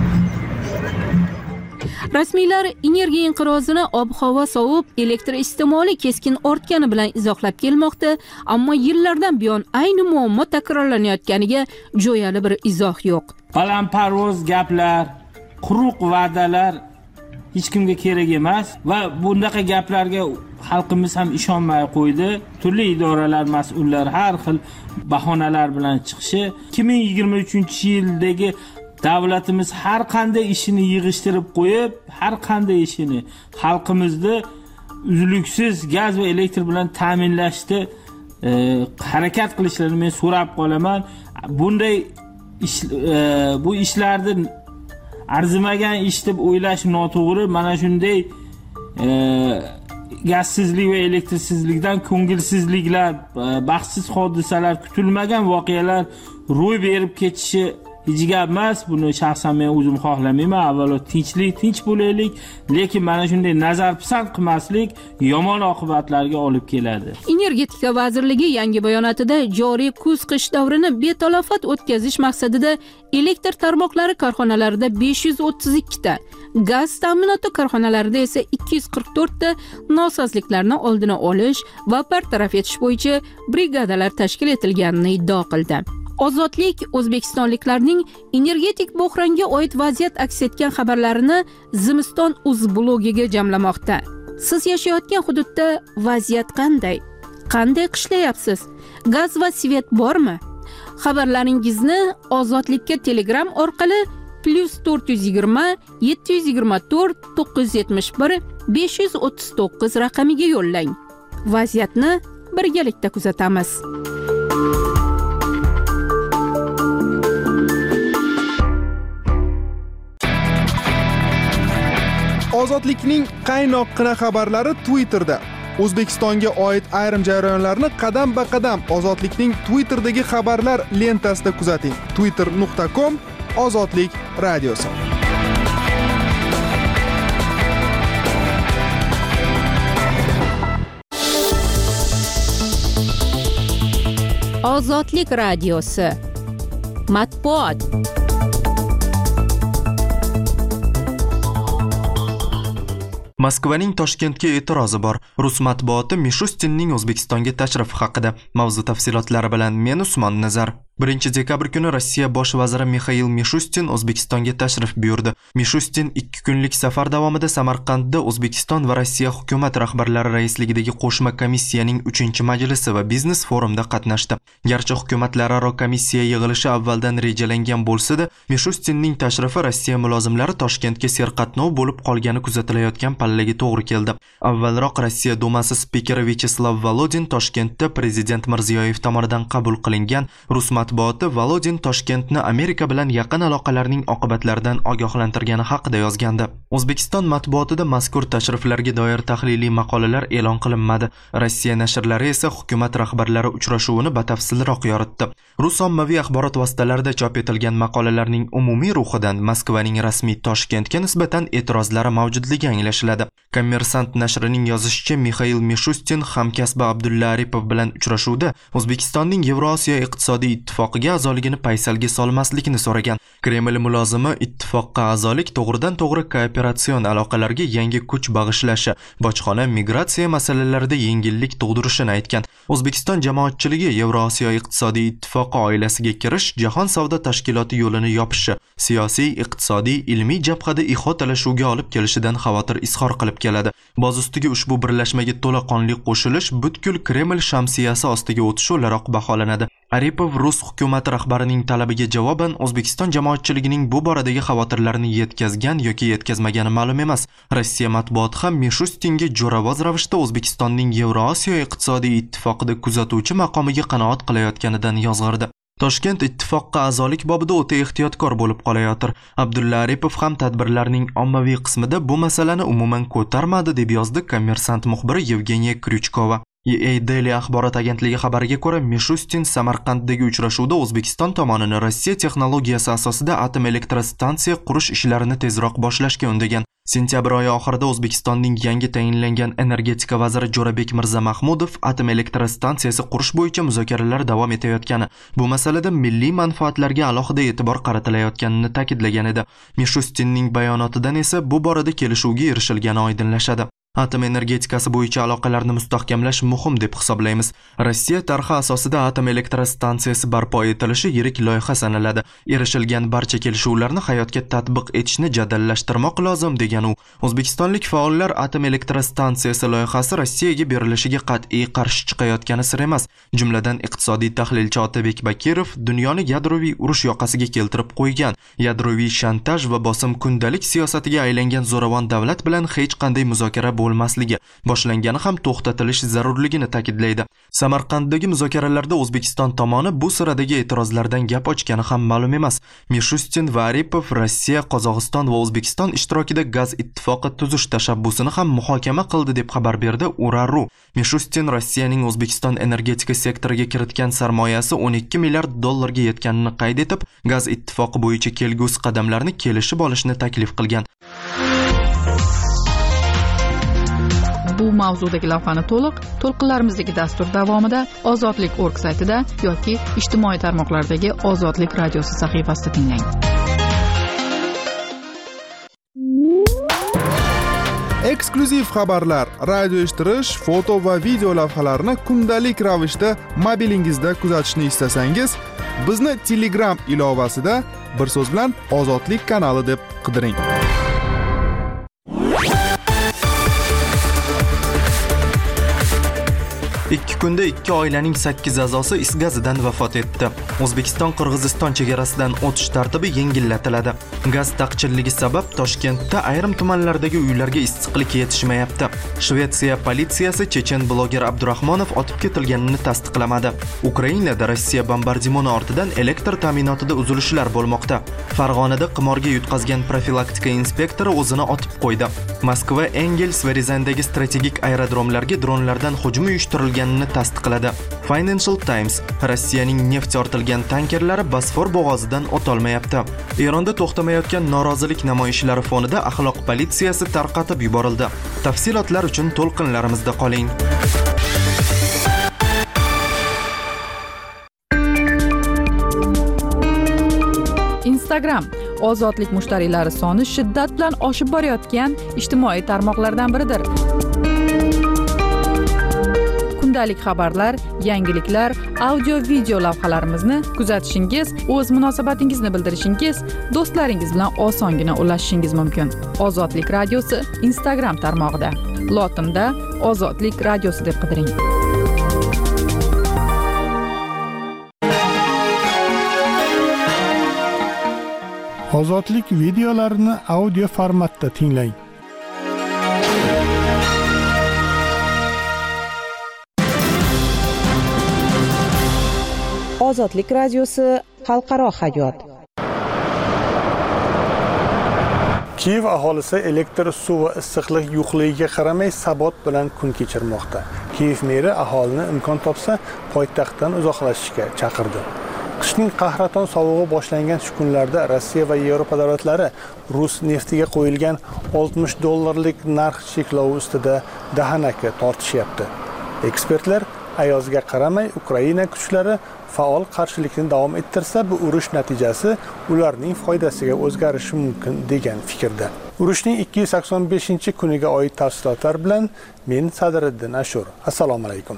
Rasmiylar energiya inqirozini ob-havo sovib, elektr iste'moli keskin ortgani bilan izohlab kelmoqda, ammo yillardan buyon ayni muammo takrorlanayotganiga jo'yali bir izoh yo'q. Balandparvoz gaplar, quruq va'dalar hech kimga kerak emas va bundaqa gaplarga xalqimiz ham ishonmay qo'ydi. Turli idoralar mas'ullari har xil bahonalar bilan chiqishi 2023-yildagi davlatimiz har qanday ishini yig'ishtirib qo'yib, har qanday ishini xalqimizni uzluksiz gaz va elektr bilan ta'minlashda harakat qilishlarini men so'rab qolaman. Bunday bu ishlarni arzimagan ish deb o'ylash noto'g'ri. Mana shunday gazsizlik va elektrsizlikdan ko'ngilsizliklar, baxtsiz hodisalar, kutilmagan voqealar ro'y berib ketishi hech gap emas. Buni shaxsan men o'zim xohlamayman. Avvalo tinch bo'laylik, lekin mana shunday nazar pisand qilmaslik yomon oqibatlarga olib keladi. Energetika vazirligi yangi bayonotida joriy kuz-qish davrini betalofat o'tkazish maqsadida elektr tarmoqlari korxonalarida 532 ta, gaz ta'minoti korxonalarida esa 244 ta nosozliklarni oldini olish va bartaraf etish bo'yicha brigadalar tashkil etilganini iddao qildi. Ozodlik o'zbekistonliklarning energetik bo'hronga oid vaziyat aks etgan xabarlarini Zimiston.uz blogiga jamlamoqda. Siz yashayotgan hududda vaziyat qanday? Qanday qishlayapsiz? Gaz va svet bormi? Xabarlaringizni Ozodlikka Telegram orqali +420 724 971 539 raqamiga yo'llang. Vaziyatni birgalikda kuzatamiz. Ozodlikning qaynoqqina xabarlari Twitterda. O'zbekistonga oid ayrim jarayonlarni qadam-ba-qadam Ozodlikning Twitterdagi xabarlar lentasida kuzating. twitter.com Ozodlik radiosi. Ozodlik radiosi. Matbuot. Moskvaning Toshkentga e'tirozi bor. Rus matbuoti Mishustinning O'zbekistonga tashrifi haqida. Mavzu tafsilotlari bilan men Usmon Nazar. 1 dekabr kuni Rossiya bosh vaziri Mixail Mishustin O'zbekistonga tashrif buyurdi. Mishustin 2 kunlik safar davomida Samarqandda O'zbekiston va Rossiya hukumat rahbarlari raisligidagi qo'shma komissiyaning 3-majlisi va biznes forumida qatnashdi. Garchi hukumatlararo komissiya yig'ilishi avvaldan rejalangan bo'lsa-da, Mishustinning tashrifi Rossiya mulozimlari Toshkentga serqatnov bo'lib qolgani kuzatilayotgan pallaga to'g'ri keldi. Avvalroq Rossiya Dumasi spikeri Vyacheslav Volodin Toshkentda prezident Mirziyoyev tomonidan qabul qilingan Rus matbuoti Volodin Toshkentni Amerika bilan yaqin aloqalarning oqibatlaridan ogohlantirgani haqida yozgandi. O'zbekiston matbuotida mazkur tashriflarga doir tahliliy maqolalar e'lon qilinmadi. Rossiya nashrlari esa hukumat rahbarlari uchrashuvini batafsilroq yoritdi. Rus ommaviy axborot vositalarida chop etilgan maqolalarning umumiy ruhidan Moskvaning rasmiy Toshkentga nisbatan e'tirozlari mavjudligi anglashiladi. Kommersant nashrining yozishicha, Mixail Mishustin hamkasbi Abdulla Aripov bilan uchrashuvda O'zbekistonning Yevrosiyo iqtisodiy ittifoqiga a'zoligini paysalga solmaslikni so'ragan. Kreml mulozimi ittifoqqa a'zolik to'g'ridan-to'g'ri kooperasion aloqalarga yangi kuch bag'ishlashi, bojxona, migratsiya masalalarida yengillik tug'dirishini aytgan. O'zbekiston jamoatchiligi Yevrosiyo iqtisodiy ittifoqi oilasiga kirish jahon savdo tashkiloti yo'lini yopishi, siyosiy, iqtisodiy, ilmiy jabhada ixotalashuvga olib kelishidan xavotir izhor qilib keladi. Boz ustiga ushbu birlashmaga to'laqonli qo'shilish butkul Kreml shamsiyasi ostiga o'tish o'laroq baholanadi. Aripov Rus hukumat rahbarining talabiga javoban O'zbekiston jamoatchiligining bu boradagi xavotirlarini yetkazgan yoki yetkazmagani ma'lum emas. Rossiya matbuoti ham Mishustinga jo'ravoz ravishda O'zbekistonning Yevrosiyo iqtisodiy ittifoqida kuzatuvchi maqomiga qanoat qilayotganidan yozg'irdi. Toshkent ittifoqqa a'zolik bobida o'ta ehtiyotkor bo'lib qolayotir. Abdulla Aripov ham tadbirlarning ommaviy qismida bu masalani umuman ko'tarmadi deb yozdi Kommersant muxbiri Yevgeniya Kryuchkova. EA Daily axborot agentligi xabariga ko'ra, Mishustin Samarqanddagi uchrashuvda O'zbekiston tomonini Rossiya texnologiyasi asosida atom elektrostansiya qurish ishlarini tezroq boshlashga undagan. Sentyabr oyi oxirida O'zbekistonning yangi tayinlangan energetika vaziri Jo'rabek Mirzamahmudov atom elektrostansiyasi qurish bo'yicha muzokaralar davom etayotgani, bu masalada milliy manfaatlarga alohida e'tibor qaratilayotganini ta'kidlagan edi. Mishustinning bayonotidan esa bu borada kelishuvga erishilgani oydinlashadi. Atom energetikasi bo'yicha aloqalarni mustahkamlash muhim deb hisoblaymiz. Rossiya tarixi asosida atom elektrostansiyasi barpo etilishi yirik loyiha sanaladi. Erishilgan barcha kelishuvlarni hayotga tatbiq etishni jadallashtirmoq lozim degan u. O'zbekistonlik faollar atom elektrostansiyasi loyihasi Rossiyaga berilishiga qat'iy qarshi chiqayotgani sir emas. Jumladan iqtisodiy tahlilchi Otabek Bakirov dunyoni yadroviy urush yoqasiga keltirib qo'ygan, yadroviy shantaj va bosim kundalik siyosatiga aylangan zo'ravon davlat bilan hech qanday muzokara bo'lmasligi, boshlangani ham to'xtatilish zarurligini ta'kidlaydi. Samarqanddagi muzokaralarda O'zbekiston tomoni bu siradagi e'tirozlardan gap ochgani ham ma'lum emas. Mishustin va Aripov Rossiya, Qozog'iston va O'zbekiston ishtirokida gaz ittifoqi tuzish tashabbusini ham muhokama qildi deb xabar berdi Uraru. Mishustin Rossiyaning O'zbekiston energetika sektoriga kiritgan sarmoyasi 12 milliard dollarga yetganini qayd etib, gaz ittifoqi bo'yicha kelgusi qadamlarni kelishib olishni taklif qilgan. Bu mavzudagi lavhani to'lqinlarimizdagi dastur davomida ozodlik.org saytida yoki ijtimoiy tarmoqlardagi Ozodlik radiosi sahifasida tinglang. Eksklyuziv xabarlar, radio eshittirish, foto va video lavhalarni kundalik ravishda mobilingizda kuzatishni istasangiz, bizni Telegram ilovasida bir so'z bilan Ozodlik kanali deb qidiring. Ikki kunda 2 oilaning 8 a'zosi is gazidan vafot etdi. O'zbekiston-Qirg'iziston chegarasidan o'tish tartibi yengillatiladi. Gaz taqchilligi sabab Toshkentda ayrim tumanlardagi uylarga issiqlik yetishmayapti. Shvetsiya politsiyasi chechen bloger Abdurahmonov otib ketilganini tasdiqlamadi. Ukrainada Rossiya bombardimoni ortidan elektr ta'minotida uzilishlar bo'lmoqda. Farg'onada qimorga yutqazgan profilaktika inspektori o'zini otib qo'ydi. Moskva, Engels va Rizandagi strategik aerodromlarga dronlardan hujum uyushtirilganini tasdiqladi. Financial Times Rossiyaning neft ortilgan tankerlari Bosfor bo'g'ozidan o'tolmayapti. Eronda to'xtamayotgan norozilik namoyishlari fonida axloq politsiyasi tarqatib yuborildi. Tafsilotlar uchun to'lqinlarimizda qoling. Instagram ozodlik mushtariylari soni shiddat bilan oshib borayotgan ijtimoiy tarmoqlardan biridir. Kundalik xabarlar, yangiliklar, audio-video lavhalarimizni kuzatishingiz, o'z munosabatingizni bildirishingiz, do'stlaringiz bilan osongina ulashishingiz mumkin. Ozodlik radiosi Instagram tarmog'ida. Lotinda Ozodlik radiosi deb qidiring. Ozodlik videolarini audio formatda tinglang. Ozodlik radiosi xalqaro hayot. Kiyev aholisi elektr suv va issiqlik yo'qligiga qaramay sabot bilan kun kechirmoqda. Kiyev meri aholini imkon topsa poytaxtdan uzoqlashishga chaqirdi. Qishning qahraton sovug'i boshlangan shu kunlarda Rossiya va Yevropa davlatlari rus neftiga qo'yilgan $60 narx cheklovi ustida dahanaka tortishyapti. Ekspertlar ayozga qaramay Ukraina kuchlari faol qarshilikni davom ettirsa, bu urush natijasi ularning foydasiga o'zgarishi mumkin degan fikrda. Urushning 285-kuniga oid tafsilotlar bilan men Sadriddin Ashur. Assalomu alaykum.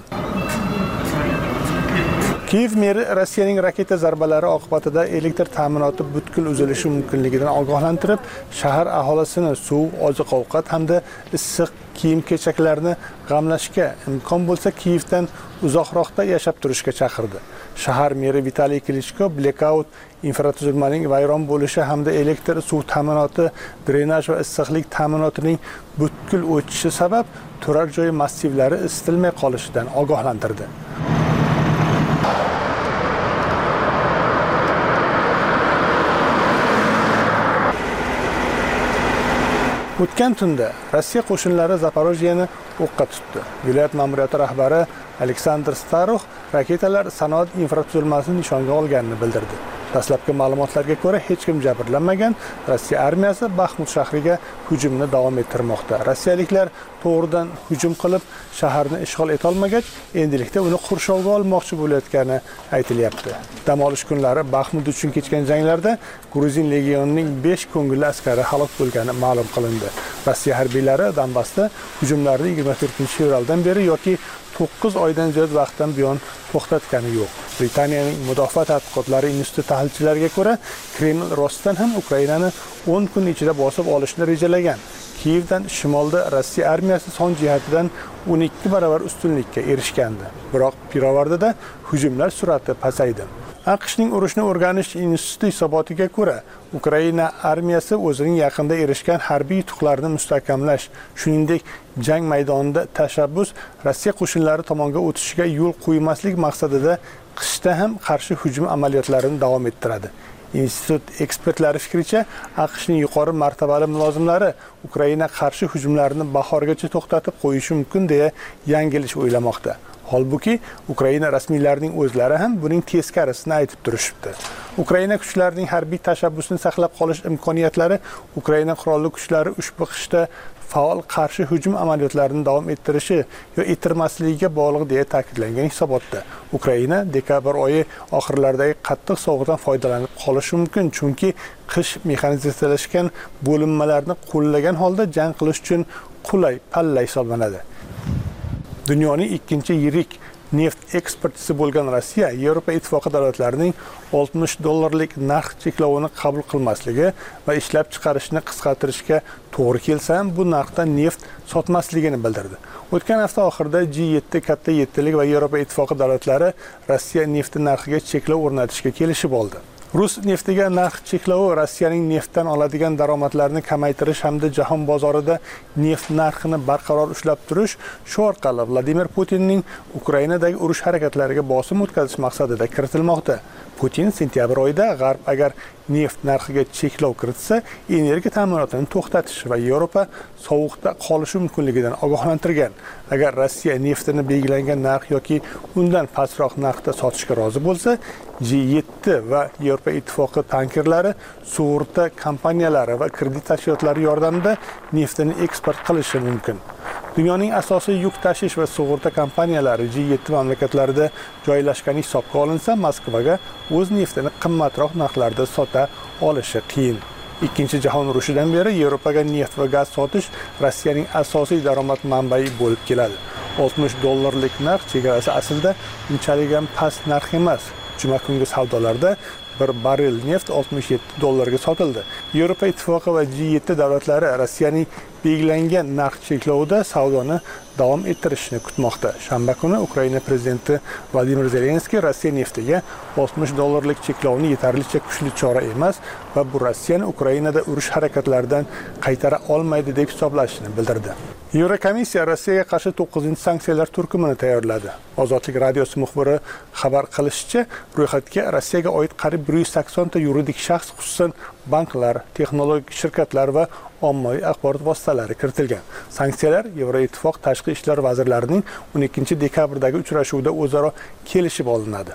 Kiyev meri Rossiyaning raketa zarbalari oqibatida elektr ta'minoti butkul uzilishi mumkinligidan ogohlantirib, shahar aholisini suv, oziq-ovqat hamda issiq kiyim-kechaklarni g'amlashga, imkon bo'lsa Kiyevdan uzoqroqda yashab turishga chaqirdi. Shahar meri Vitaliy Klitschko blackout, infratuzilmaning vayron bo'lishi hamda elektr suv ta'minoti, drenaj va issiqlik ta'minotining butkul o'chishi sabab turar joy massivlari isitilmay qolishidan ogohlantirdi. O'tgan tunda Rossiya qo'shinlari Zaporojyeni o'qqa tutdi. Viloyat ma'muriyati rahbari Aleksandr Starux raketalar sanoat infratuzilmasini nishonga olganini bildirdi. Dastlabki ma'lumotlarga ko'ra hech kim jabrlanmagan. Rossiya armiyasi Baxmut shahriga hujumni davom ettirmoqda. Rossiyaliklar to'g'ridan hujum qilib shaharni ishg'ol eta olmagach, endilikda uni qurshovga olmoqchi bo'layotgani aytilyapti. Dam olish kunlari Baxmut uchun kechgan janglarda Gruzin legionining 5 ko'ngilli askari halok bo'lgani ma'lum qilindi. Rossiya harbiylari Donbassda hujumlarni 24-fevraldan beri yoki 9 oydan ziyod vaqtdan buyon to'xtatgani yo'q. Britaniyaning mudofaa tadqiqotlari instituti tahlilchilariga ko'ra, Kreml rostdan ham Ukrainani 10 kun ichida bosib olishni rejalagan. Kiyevdan shimolda Rossiya armiyasi son jihatidan 12 barobar ustunlikka erishgandi. Biroq pirovardida hujumlar sur'ati pasaydi. AQShning urushni o'rganish instituti hisobotiga ko'ra, Ukraina armiyasi o'zining yaqinda erishgan harbiy yutuqlarini mustahkamlash, shuningdek jang maydonida tashabbus Rossiya qo'shinlari tomoniga o'tishiga yo'l qo'ymaslik maqsadida qishda ham qarshi hujum amaliyotlarini davom ettiradi. Institut ekspertlari fikricha, AQShning yuqori martabali mulozimlari Ukraina qarshi hujumlarini bahorgacha to'xtatib qo'yishi mumkin deya yanglish o'ylamoqda. Holbuki, Ukraina rasmiylarining o'zlari ham buning teskarisini aytib turishibdi. Ukraina kuchlarining harbiy tashabbusini saqlab qolish imkoniyatlari Ukraina qurolli kuchlari ushbu qishda faol qarshi hujum amaliyotlarini davom ettirishi yoki ettirmasligiga bog'liq deya ta'kidlangan hisobotda. Ukraina dekabr oyi oxirlaridagi qattiq sovuqdan foydalanib qolishi mumkin, chunki qish mexanizatsiyalashgan bo'linmalarni qo'llagan holda jang qilish uchun qulay palla hisoblanadi. Dunyoning ikkinchi yirik neft eksportchisi bo'lgan Rossiya Yevropa ittifoqi davlatlarining $60 narx cheklovini qabul qilmasligi va ishlab chiqarishni qisqartirishga to'g'ri kelsa ham bu narxda neft sotmasligini bildirdi. O'tgan hafta oxirida G7 katta yettilik va Yevropa ittifoqi davlatlari Rossiya nefti narxiga cheklov o'rnatishga kelishib oldi. Rus neftiga narx cheklovi Rossiyaning neftdan oladigan daromadlarini kamaytirish hamda jahon bozorida neft narxini barqaror ushlab turish, shu orqali Vladimir Putinning Ukrainadagi urush harakatlariga bosim o'tkazish maqsadida kiritilmoqda. Putin sentyabr oyida G'arb agar neft narxiga cheklov kiritsa, energiya ta'minotini to'xtatish va Yevropa sovuqda qolishi mumkinligidan ogohlantirgan. Agar Rossiya neftini belgilangan narx yoki undan pastroq narxda sotishga rozi bo'lsa, G7 va Yevropa ittifoqi tankerlari, sug'urta kompaniyalari va kredit tashkilotlari yordamida neftini eksport qilishi mumkin. Dunyoning asosiy yuk tashish va sug'urta kompaniyalari G7 mamlakatlarida joylashgani hisobga olinsa, Moskvaga o'z neftini qimmatroq narxlarda sota olishi qiyin. Ikkinchi jahon urushidan beri Yevropaga neft va gaz sotish Rossiyaning asosiy daromad manbai bo'lib keladi. $60 narx chegarasi aslida unchalik ham past narx emas. Juma kungi savdolarda bir barrel neft $67 ga sotildi. Yevropa ittifoqi va G7 davlatlari Rossiyaning belgilangan narx cheklovida savdoni davom ettirishni kutmoqda. Shanba kuni Ukraina prezidenti Vladimir Zelenskiy Rossiya neftiga $60 cheklovni yetarlicha kuchli chora emas va bu Rossiyani Ukrainada urush harakatlaridan qaytara olmaydi deb hisoblashini bildirdi. Yevrokomissiya Rossiyaga qarshi 9-sanksiyalar turkumini tayyorladi. Ozodlik radiosi muxbiri xabar qilishicha, ro'yxatga Rossiyaga oid qariyb 180 ta yuridik shaxs, xususan banklar, texnologik shirkatlar va ommaviy axborot vositalari kiritilgan. Sanksiyalar Yevroittifoq tashqi ishlar vazirlarining 12-dekabrdagi uchrashuvida o'zaro kelishib olinadi.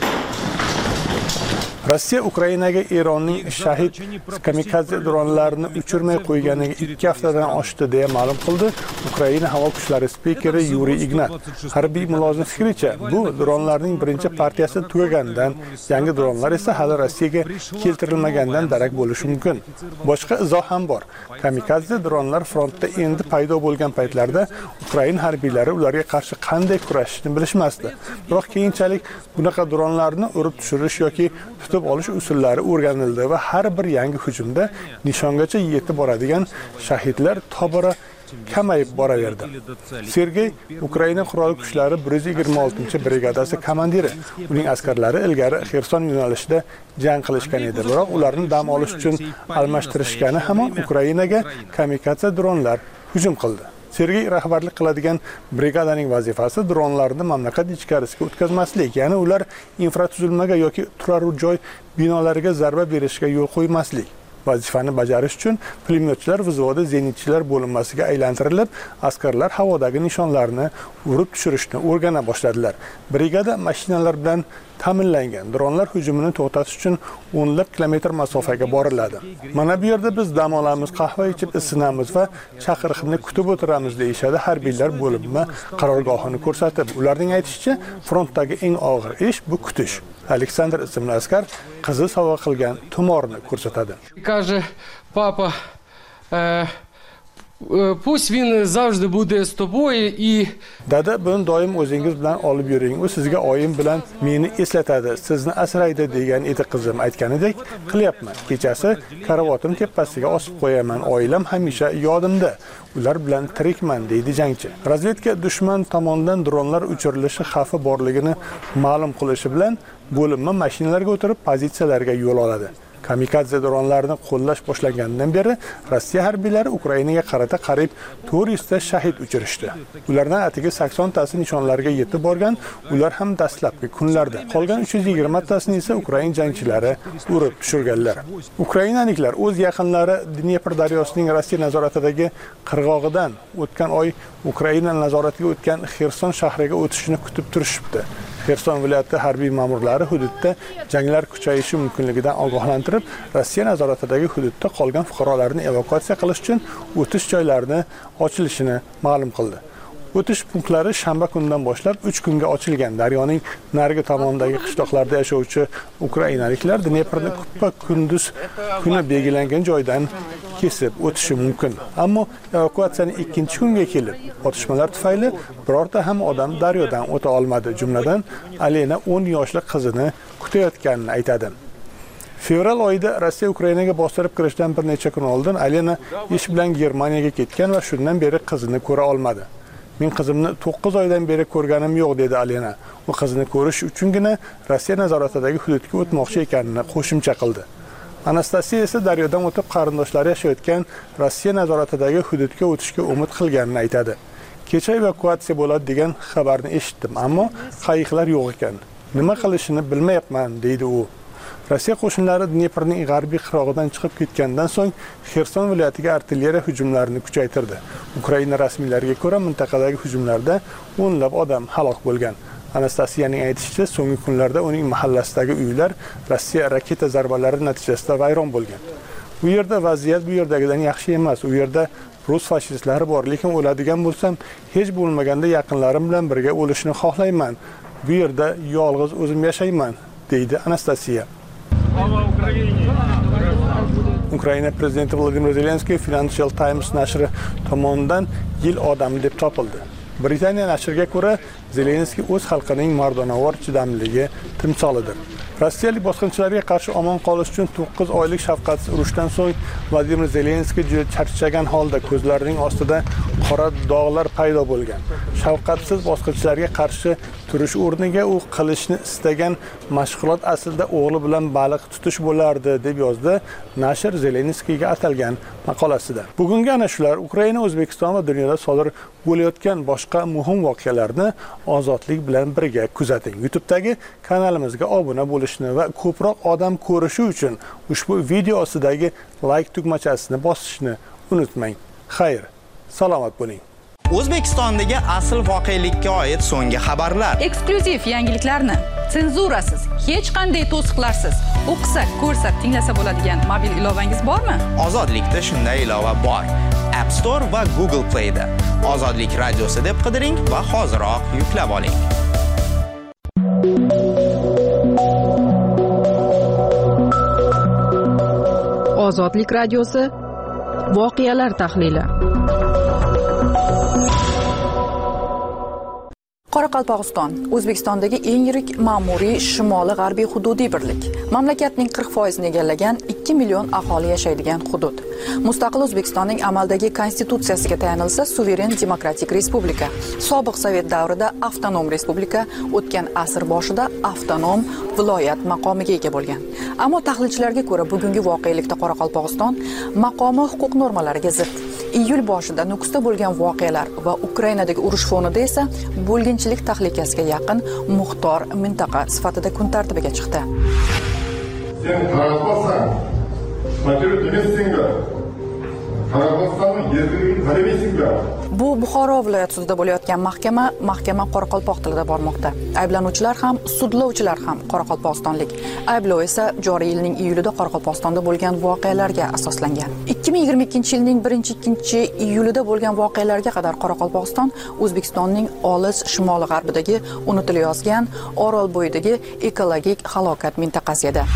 Rossiya Ukrainaga Eronning Shahid kamikadze dronlarini uchirmay qo'yganiga 2 haftadan oshdi deya ma'lum qildi Ukraina havo kuchlari spikeri Yuriy Ignat. Harbiy mulozim fikricha, bu dronlarning birinchi partiyasi tugaganidan, yangi dronlar esa hali Rossiyaga keltirilmaganidan darak bo'lishi mumkin. Boshqa izoh ham bor. Kamikadze dronlar frontda endi paydo bo'lgan paytlarda Ukraina harbiylari ularga qarshi qanday kurashishni bilishmasdi. Biroq keyinchalik bunaqa dronlarni urib tushirish yoki tutib olish usullari o'rganildi va har bir yangi hujumda nishongacha yetib boradigan shahidlar tobora kamayib boraverdi. Sergey Ukraina qurolli kuchlari 126-brigadasi komandiri. Uning askarlari ilgari Xerson yo'nalishida jang qilishgan edi, biroq ularni dam olish uchun almashtirishgani hamon Ukrainaga kamikadze dronlar hujum qildi. Sergey rahbarlik qiladigan brigadaning vazifasi dronlarni mamlakat ichkarisiga o'tkazmaslik, ya'ni ular infratuzilmaga yoki turar joy binolariga zarba berishga yo'l qo'ymaslik. Vazifani bajarish uchun pulemyotchilar vзвода zenitchilar bo'linmasiga aylantirilib, askarlar havodagi nishonlarni urib tushirishni o'rgana boshladilar. Brigada mashinalar bilan ta'minlangan. Dronlar hujumini to'xtatish uchun o'nlab kilometr masofaga boriladi. Mana bu yerda biz dam olamiz, qahva ichib isinamiz va chaqiriqni kutib o'tiramiz deyishadi harbiylar bo'limi qarorgohini ko'rsatib. Ularning aytishicha, frontdagi eng og'ir ish bu kutish. Aleksandr ismli askar qizi sovg'a qilgan tumorni ko'rsatadi. Каже, папа, pust він завжди буде з тобою і Dada, buni doim o'zingiz bilan olib yuring. U sizga oyim bilan meni eslatadi, sizni asraydi degan edi qizim. Aytganidek qilyapman. Kechasi karavotim tepasiga osib qo'yaman. Oilam hamisha yodimda. Ular bilan tirikman deydi jangchi. Razvedka dushman tomonidan dronlar uchirilishi xavfi borligini ma'lum qilishi bilan bo'linma mashinalarga o'tirib pozitsiyalarga yo'l oladi. Kamikadze dronlarini qo'llash boshlanganidan beri Rossiya harbiylari Ukrainaga qarata qariyb 400 ta shahid uchirishdi. Ulardan atigi 80 tasi nishonlarga yetib borgan, ular ham dastlabki kunlarda. Qolgan 320 tasini esa Ukraina jangchilari urib tushirganlar. Ukrainaliklar o'z yaqinlari Dnepr daryosining Rossiya nazoratidagi qirg'og'idan o'tgan oy Ukraina nazoratiga o'tgan Xerson shahriga o'tishini kutib turishibdi. Xerson viloyati harbiy ma'murlari hududda janglar kuchayishi mumkinligidan ogohlantirib, Rossiya nazoratidagi hududda qolgan fuqarolarni evakuatsiya qilish uchun o'tish joylarini ochilishini ma'lum qildi. O'tish punktlari shanba kunidan boshlab 3 kunga ochilgan. Daryoning narigi tomonidagi qishloqlarda yashovchi ukrainaliklar Dneprni kuppa kunduz kuni belgilangan joydan kesib o'tishi mumkin. Ammo evakuatsiyaning 2-kunga kelib, otishmalar tufayli birorta ham odam daryodan o'ta olmadi. Jumladan, Alena 10 yoshli qizini kutayotganini aytadi. Fevral oyida Rossiya Ukrainaga bostirib kirishdan bir necha kun oldin Alena ish bilan Germaniyaga ketgan va shundan beri qizini ko'ra olmadi. Men qizimni 9 oydan beri ko'rganim yo'q, dedi Alena. U qizini ko'rish uchungina Rossiya nazoratidagi hududga o'tmoqchi ekanini qo'shimcha qildi. Anastasiya esa daryodan o'tib qarindoshlari yashayotgan Rossiya nazoratidagi hududga o'tishga umid qilganini aytadi. Kecha evakuatsiya bo'ladi degan xabarni eshitdim, ammo qayiqlar yo'q ekan. Nima qilishini bilmayapman, deydi u. Rossiya qo'shinlari Dneprning g'arbiy qirg'og'idan chiqib ketgandan so'ng Xerson viloyatiga artilleriya hujumlarini kuchaytirdi. Ukraina rasmiylariga ko'ra, mintaqadagi hujumlarda o'nlab odam halok bo'lgan. Anastasiyaning aytishicha, so'nggi kunlarda uning mahallasidagi uylar Rossiya raketa zarbalari natijasida vayron bo'lgan. Bu yerda vaziyat bu yerdagidan yaxshi emas. U yerda rus fashistlari bor, lekin o'ladigan bo'lsam, hech bo'lmaganda yaqinlarim bilan birga o'lishni xohlayman. Bu yerda yolg'iz o'zim yashayman, deydi Anastasiya. Ukraina prezidenti Vladimir Zelenskiy Financial Times nashri tomonidan yil odami deb topildi. Britaniya nashriga ko'ra, Zelenskiy o'z xalqining mardonavor chidamligi timsolidir. Rossiyalik bosqinchilarga qarshi omon qolish uchun 9 oylik shafqatsiz urushdan so'ng Vladimir Zelenskiy juda charchagan holda ko'zlarining ostida qora dog'lar paydo bo'lgan. Shafqatsiz bosqinchilarga qarshi turish o'rniga u qilishni istagan mashg'ulot aslida o'g'li bilan baliq tutish bo'lardi, deb yozdi nashr Zelenskiyga atalgan maqolasida. Bugungi ana shular Ukraina, O'zbekiston va dunyoda sodir bo'layotgan boshqa muhim voqealarni ozodlik bilan birga kuzating. YouTube'dagi kanalimizga obuna bo'lishni va ko'proq odam ko'rishi uchun ushbu video ostidagi like tugmachasini bosishni unutmang. Xayr, salomat bo'ling. O'zbekistondagi asl voqelikka oid so'nggi xabarlar, eksklyuziv yangiliklarni senzurasiz, hech qanday to'siqlarsiz o'qisak, ko'rsak, tinglasa bo'ladigan mobil ilovangiz bormi? Ozodlikda shunday ilova bor. App Store va Google Play da Ozodlik radiosi deb qidiring va hoziroq yuklab oling. Ozodlik radiosi voqealar tahlili. Qoraqalpog'iston O'zbekistondagi eng yirik ma'muriy shimoli-g'arbiy hududiy birlik. Mamlakatning 40% egallagan 2 million aholi yashaydigan hudud. Mustaqil O'zbekistonning amaldagi konstitutsiyasiga tayanilsa, suveren demokratik respublika. Sobiq Sovet davrida avtonom respublika, o'tgan asr boshida avtonom viloyat maqomiga ega bo'lgan. Ammo tahlilchilarga ko'ra, bugungi voqelikda Qoraqalpog'iston maqomi huquq normalariga zid. Iyul boshida Nukusda bo'lgan voqealar va Ukrainadagi urush fonida esa bo'lginchilik tahlikasiga yaqin muxtor mintaqa sifatida kun tartibiga chiqdi. Sen Qoraqalpog'iston patriot emassan-ku. Qoraqalpog'istonning yerligini bilmaysan-ku. Bu Buxoro viloyat sudida bo'layotgan mahkama Qoraqalpoq tilida bormoqda. Ayblanuvchilar ham, sudlovchilar ham Qoraqalpog'istonlik. Ayblov esa joriy yilning iyulida Qoraqalpog'istonda bo'lgan voqealarga asoslangan. 2022-yilning 1-2 iyulida bo'lgan voqealarga qadar Qoraqalpog'iston O'zbekistonning olis shimoli-g'arbidagi unutilayozgan Orol bo'yidagi ekologik halokat mintaqasi edi.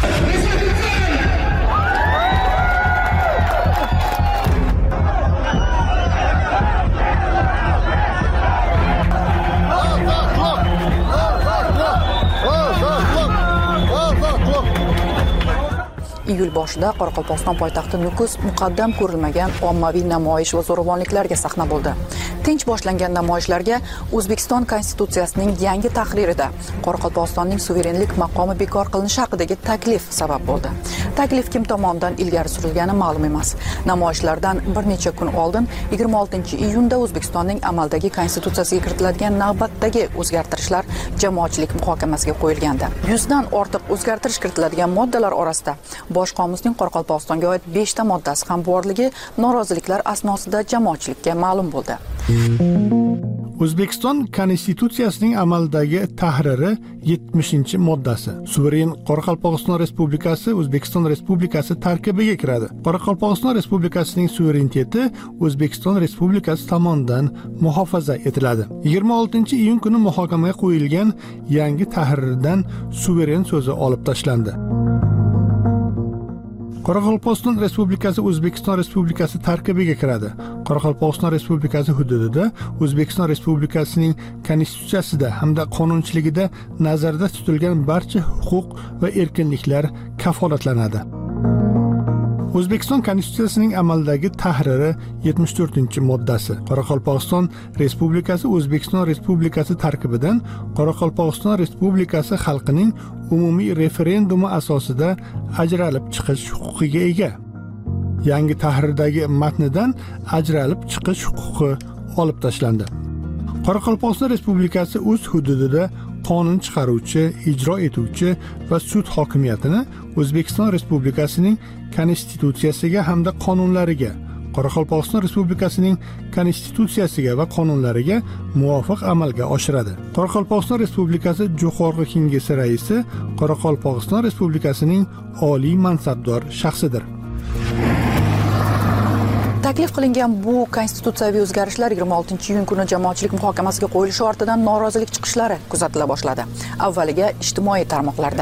iyul boshida Qoraqalpog'iston poytaxti Nukus muqaddam ko'rilmagan ommaviy namoyish va zo'ravonliklarga sahna bo'ldi. Tinch boshlangan namoyishlarga O'zbekiston Konstitutsiyasining yangi tahririda Qoraqalpog'istonning suverenlik maqomi bekor qilinishi haqidagi taklif sabab bo'ldi. Taklif kim tomonidan ilgari surilgani ma'lum emas. Namoyishlardan bir necha kun oldin 26-iyunda O'zbekistonning amaldagi konstitutsiyasiga kiritiladigan navbatdagi o'zgartirishlar jamoatchilik muhokamasiga qo'yilgandi. 100 dan ortiq o'zgartirish kiritiladigan moddalar orasida Bosh qomusning Qoraqalpog'istonga oid 5 ta moddasi ham borligi noroziliklar asnosida jamoatchilikka ma'lum bo'ldi. O'zbekiston Konstitutsiyasining amaldagi tahriri 70-moddasi. Suveren Qoraqalpog'iston Respublikasi O'zbekiston Respublikasi tarkibiga kiradi. Qoraqalpog'iston Respublikasining suvereniteti O'zbekiston Respublikasi tomonidan muhofaza etiladi. 26-iyun kuni muhokamaga qo'yilgan yangi tahrirdan suveren so'zi olib tashlandi. Qoraqalpog'iston Respublikasi O'zbekiston Respublikasi tarkibiga kiradi. Qoraqalpog'iston Respublikasi hududida O'zbekiston Respublikasining konstitutsiyasida hamda qonunchiligida nazarda tutilgan barcha huquq va erkinliklar kafolatlanadi. O'zbekiston Konstitutsiyasining amaldagi tahriri 74-moddasi. Qoraqalpog'iston Respublikasi O'zbekiston Respublikasi tarkibidan Qoraqalpog'iston Respublikasi xalqining umumiy referendumi asosida ajralib chiqish huquqiga ega. Yangi tahrirdagi matnidan ajralib chiqish huquqi olib tashlandi. Qoraqalpog'iston Respublikasi o'z hududida qonun chiqaruvchi, ijro etuvchi va sud hokimiyatini O'zbekiston Respublikasining konstitutsiyasiga hamda qonunlariga, Qoraqalpog'iston Respublikasining konstitutsiyasiga va qonunlariga muvofiq amalga oshiradi. Qoraqalpog'iston Respublikasi Jo'qorg'i Kengashi raisi Qoraqalpog'iston Respublikasining oliy mansabdor shaxsidir. Taklif qilingan bu konstitutsiyaviy o'zgarishlar 26-iyun kuni jamoatchilik muhokamasiga qo'yilishi ortidan norozilik chiqishlari kuzatila boshladi. Avvaliga ijtimoiy tarmoqlarda.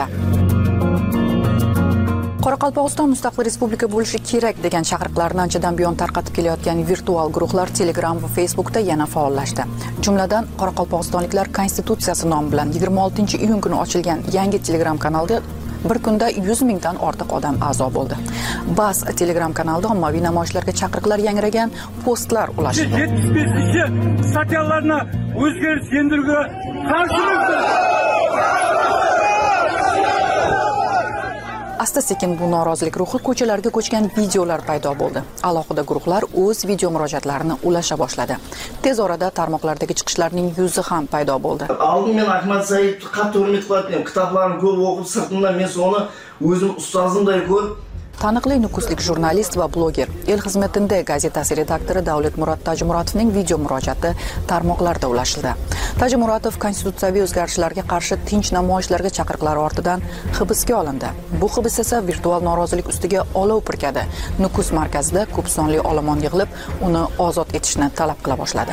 Qoraqalpog'iston mustaqil respublika bo'lishi kerak degan chaqiriqlarni anchadan buyon tarqatib kelayotgan virtual guruhlar Telegram va Facebookda yana faollashdi. Jumladan Qoraqalpog'istonliklar konstitutsiyasi nomi bilan 26-iyun kuni ochilgan yangi Telegram kanalga bir kunda 100 mingdan ortiq odam a'zo bo'ldi. Bas Telegram kanalida ommaviy namoyishlarga chaqiriqlar yangragan postlar ulashildi. 75 statyalarına o'zgarish yendirishga qarshilikdir. Asta-sekin bu norozilik ruhi ko'chalarga ko'chgan videolar paydo bo'ldi. Alohida guruhlar o'z video murojaatlarini ulasha boshladi. Tez orada tarmoqlardagi chiqishlarning yuzi ham paydo bo'ldi. Oldin men Ahmad Saidni qattiq hurmat qilyapman. Kitoblarni ko'p o'qib, sirtimdan men soni o'zim ustozimday ko'rib Taniqli nukuslik jurnalist va bloger, El xizmatida gazetasi redaktori Davlatmurod Tajimuratovning video murojaati tarmoqlarda ulashildi. Tajimurotov konstitutsiyaviy o'zgarishlarga qarshi tinch namoyishlarga chaqiriqlari ortidan hibsga olindi. Bu hibs esa virtual norozilik ustiga olov purkadi. Nukus markazida ko'p sonli olomon yig'ilib, uni ozod etishni talab qila boshladi.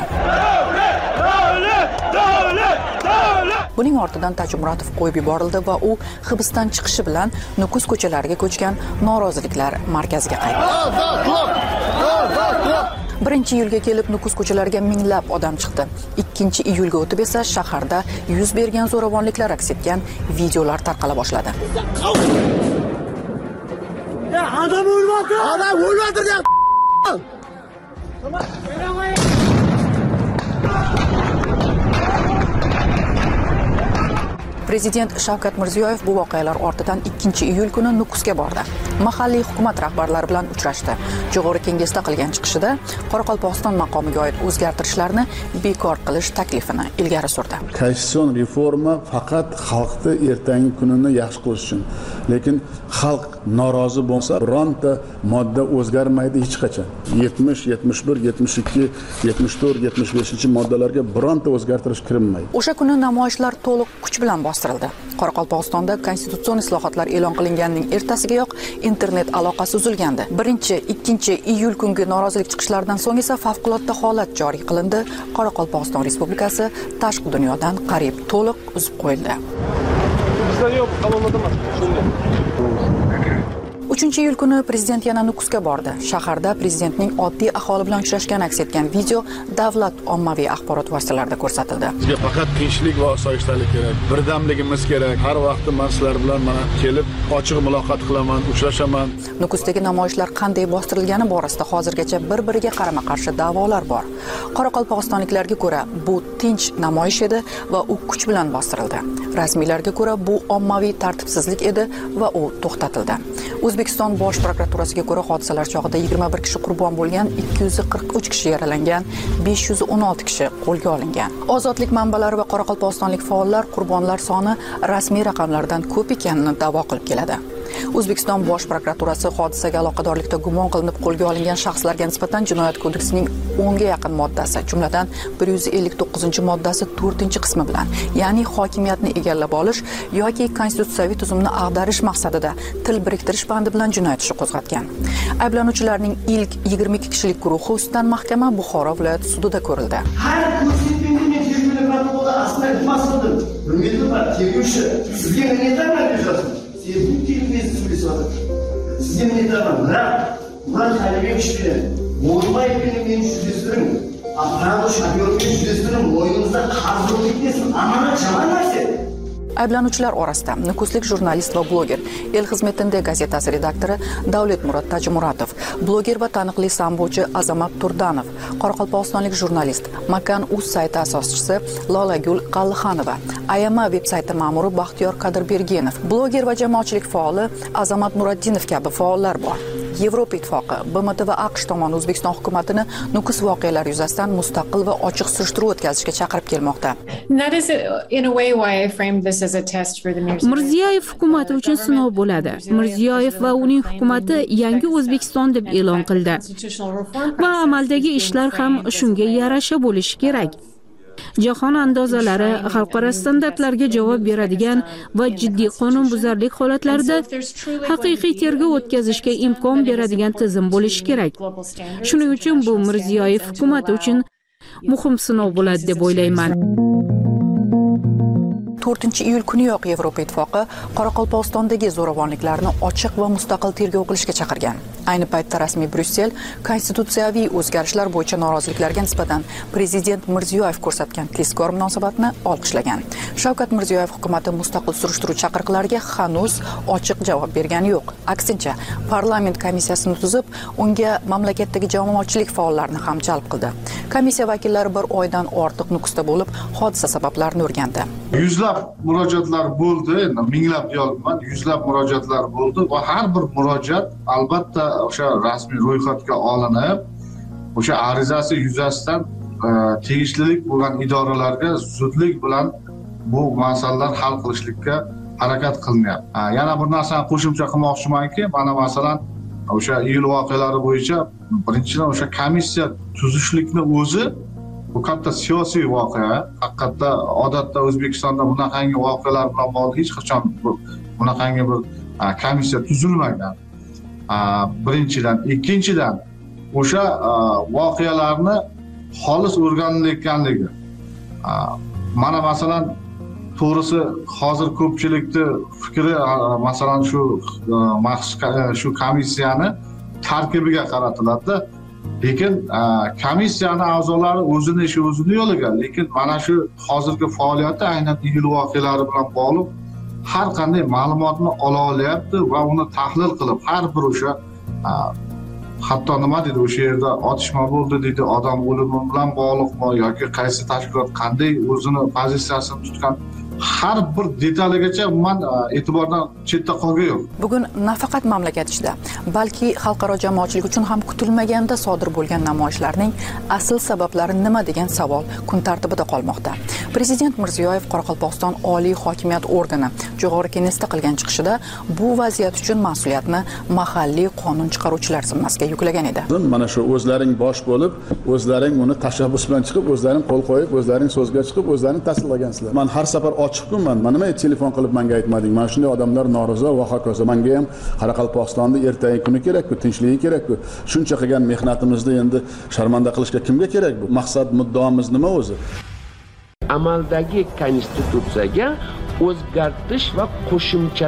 Buning ortidan Tajimurotov qo'yib yuborildi va u hibsdan chiqishi bilan Nukus ko'chalariga ko'chgan noroziliklar markaziga qaytdi. 1-iyulga kelib Nukus ko'chalariga minglab odam chiqdi. 2-iyulga o'tib esa shaharda yuz bergan zo'ravonliklar aks etgan videolar tarqala boshladi. Adam o'lmadı. Adam o'lmadı. Prezident Shavkat Mirziyoyev bu voqealar ortidan 2-iyul kuni Nukusga bordi. Mahalliy hukumat rahbarlari bilan uchrashdi. Jo'g'ri kengashda qilgan chiqishida Qoraqalpog'iston maqomiga oid o'zgartirishlarni bekor qilish taklifini ilgari surdi. Konstitutsion reforma faqat xalqni ertangi kunini yaxshi qilish uchun. Lekin xalq norozi bo'lsa, bironta modda o'zgarmaydi hech qachon. 70, 71, 72, 74, 75-moddalarga bironta o'zgartirish kirilmaydi. O'sha kuni namoyishlar to'liq kuch bilan bostirildi. Qoraqalpog'istonda konstitutsion islohotlar e'lon qilinganining ertasigayoq internet aloqasi uzilgandi. 1-2-iyul kungi norozilik chiqishlaridan so'ng esa favqulodda holat joriy qilindi. Qoraqalpog'iston Respublikasi tashqi dunyodan qariyb to'liq uzib qo'yildi. 3-iyul kuni prezident yana Nukusga bordi. Shaharda prezidentning oddiy aholi bilan uchrashgani aks etgan video davlat ommaviy axborot vositalarida ko'rsatildi. Bizga faqat tinchlik va osoyishtalik kerak. Birdamligimiz kerak. Har vaqt men sizlar bilan mana kelib ochiq muloqot qilaman, uchrashaman. Nukusdagi namoyishlar qanday bostirilgani borasida hozirgacha bir-biriga qarama-qarshi da'volar bor. Qoraqalpog'istonliklarga ko'ra, bu tinch namoyish edi va u kuch bilan bostirildi. Rasmiylarga ko'ra, bu ommaviy tartibsizlik edi va u to'xtatildi. O'zbekiston Bosh prokuraturasiga ko'ra, hodisalar chog'ida 21 kishi qurbon bo'lgan, 243 kishi yaralangan, 516 kishi qo'lga olingan. Ozodlik manbalari va qoraqalpog'istonlik faollar qurbonlar soni rasmiy raqamlardan ko'p ekanini da'vo qilib keladi. O'zbekiston Bosh prokuraturasi hodisaga aloqadorlikda gumon qilinib qo'lga olingan shaxslarga nisbatan Jinoyat kodeksining 10 ga yaqin moddasi, jumladan 159-moddasi 4-qismi bilan, ya'ni hokimiyatni egallab olish yoki konstitutsiyaviy tuzumni ag'darish maqsadida til biriktirish bandi bilan jinoyat ishi qo'zg'atgan. Ayblanuvchilarning ilk 22 kishilik guruhi ustidan mahkama Buxoro viloyat sudida ko'rildi. Sizga minnatdorman. Murat Halibekov bilan Mo'yinboyev bilan men juzdestirim. Afg'oniston shahriyotiga juzdestirim. Mo'yinimizda qarz yo'q ketsin. Amanat javob narsa. Ayblanuvchilar orasida nukuslik jurnalist va bloger, El xizmetinde gazetasi redaktori Davletmurod Tajimuratov, bloger va taniqli sambochi Azamat Turdanov, qoraqalpog'istonlik jurnalist, Makan.uz sayti asoschisi Lolagul Qallihanova, Ayama veb-sayti ma'muri Baxtiyor Qadirbergenov, bloger va jamoatchilik faoli Azamat Nuriddinov kabi faollar bor. Yevropa Ittifoqi, BMT va AQSh tomoni O'zbekiston hukumatini Nukus voqealari yuzasidan mustaqil va ochiq surishtiruv o'tkazishga chaqirib kelmoqda. Mirziyoyev hukumati uchun sinov bo'ladi. Mirziyoyev va uning hukumati yangi O'zbekiston deb e'lon qildi. Va amaldagi ishlar ham shunga yarasha bo'lishi kerak. Jahon andozalari xalqaro standartlarga javob beradigan va jiddiy qonunbuzarlik holatlarida haqiqiy tergov o'tkazishga imkon beradigan tizim bo'lishi kerak. Shuning uchun bu Mirziyoyev hukumati uchun muhim sinov bo'ladi deb o'ylayman. 4-iyul kuniyoq Yevropa Ittifoqi Qoraqalpog'istondagi zo'ravonliklarni ochiq va mustaqil tergov qilishga chaqirgan. Ayni paytda rasmiy Bryussel konstitutsiyaviy o'zgarishlar bo'yicha noroziliklarga nisbatan prezident Mirziyoyev ko'rsatgan tezkor munosabatni olqishlagan. Shavkat Mirziyoyev hukumatı mustaqil surishtiruv chaqiriqlariga hanuz ochiq javob bergani yo'q. Aksincha, parlament komissiyasini tuzib, unga mamlakatdagi jamoatchilik faollarini ham jalb qildi. Komissiya vakillari bir oydan ortiq Nukusda bo'lib, hodisa sabablarini o'rgandi. Yuzlab murojaatlar bo'ldi, endi minglab deyolmayman, yuzlab murojaatlar bo'ldi va har bir murojaat albatta o'sha rasmiy ro'yxatga olinib, o'sha arizasi yuzasidan tegishlilik bo'lgan idoralarga zudlik bilan bu masalalar hal qilishlikka harakat qilinyapti. Yana bir narsani qo'shimcha qilmoqchimanki, mana masalan o'sha iyul voqealari bo'yicha birinchidan o'sha komissiya tuzishlikni o'zi bu katta siyosiy voqea. Haqiqatda odatda O'zbekistonda bunaqangi voqealar bilan bog'liq hech qachon bunaqangi bir komissiya tuzilmagan. Birinchidan, ikkinchidan o'sha voqealarni xolis o'rganilayotganligi. Mana masalan to'g'risi hozir ko'pchilikni fikri masalan shu komissiyani tarkibiga qaratiladi. Lekin komissiyani a'zolari o'zini ishi o'zini yo'liga, lekin mana shu hozirgi faoliyati aynan iyul voqealari bilan bog'liq har qanday ma'lumotni ola olyapti va uni tahlil qilib har bir o'sha hatto nima dedi o'sha yerda otishma bo'ldi dedi, odam o'limi bilan bog'liqmi yoki qaysi tashkilot qanday o'zini pozitsiyasini tutgan har bir detaligacha umuman e'tibordan chetda qolgan yo'q. Bugun nafaqat mamlakat ichida, balki xalqaro jamoatchilik uchun ham kutilmaganda sodir bo'lgan namoyishlarning asl sabablari nima degan savol kun tartibida qolmoqda. Prezident Mirziyoyev Qoraqalpog'iston oliy hokimiyat organi Jo'g'ori Kengashda qilgan chiqishida bu vaziyat uchun mas'uliyatni mahalliy qonun chiqaruvchilar zimmasiga yuklagan edi. Mana shu o'zlaring bosh bo'lib, o'zlaring uni tashabbus bilan chiqib, o'zlaring qo'l qo'yib, o'zlaring so'zga chiqib, o'zlaring tasdiqlagansizlar. Men har safar ochiqman. Mana nima telefon qilib menga aytmading? Mana shunday odamlar norozi va hokazo. Menga ham Qoraqalpog'istonda ertangi kuni kerak-ku, tinchligi kerak-ku. Shuncha qilgan mehnatimizni endi sharmanda qilishga kimga kerak bu? Maqsad, muddaomiz nima o'zi? Amaldagi konstitutsiyaga o'zgartirish va qo'shimchalar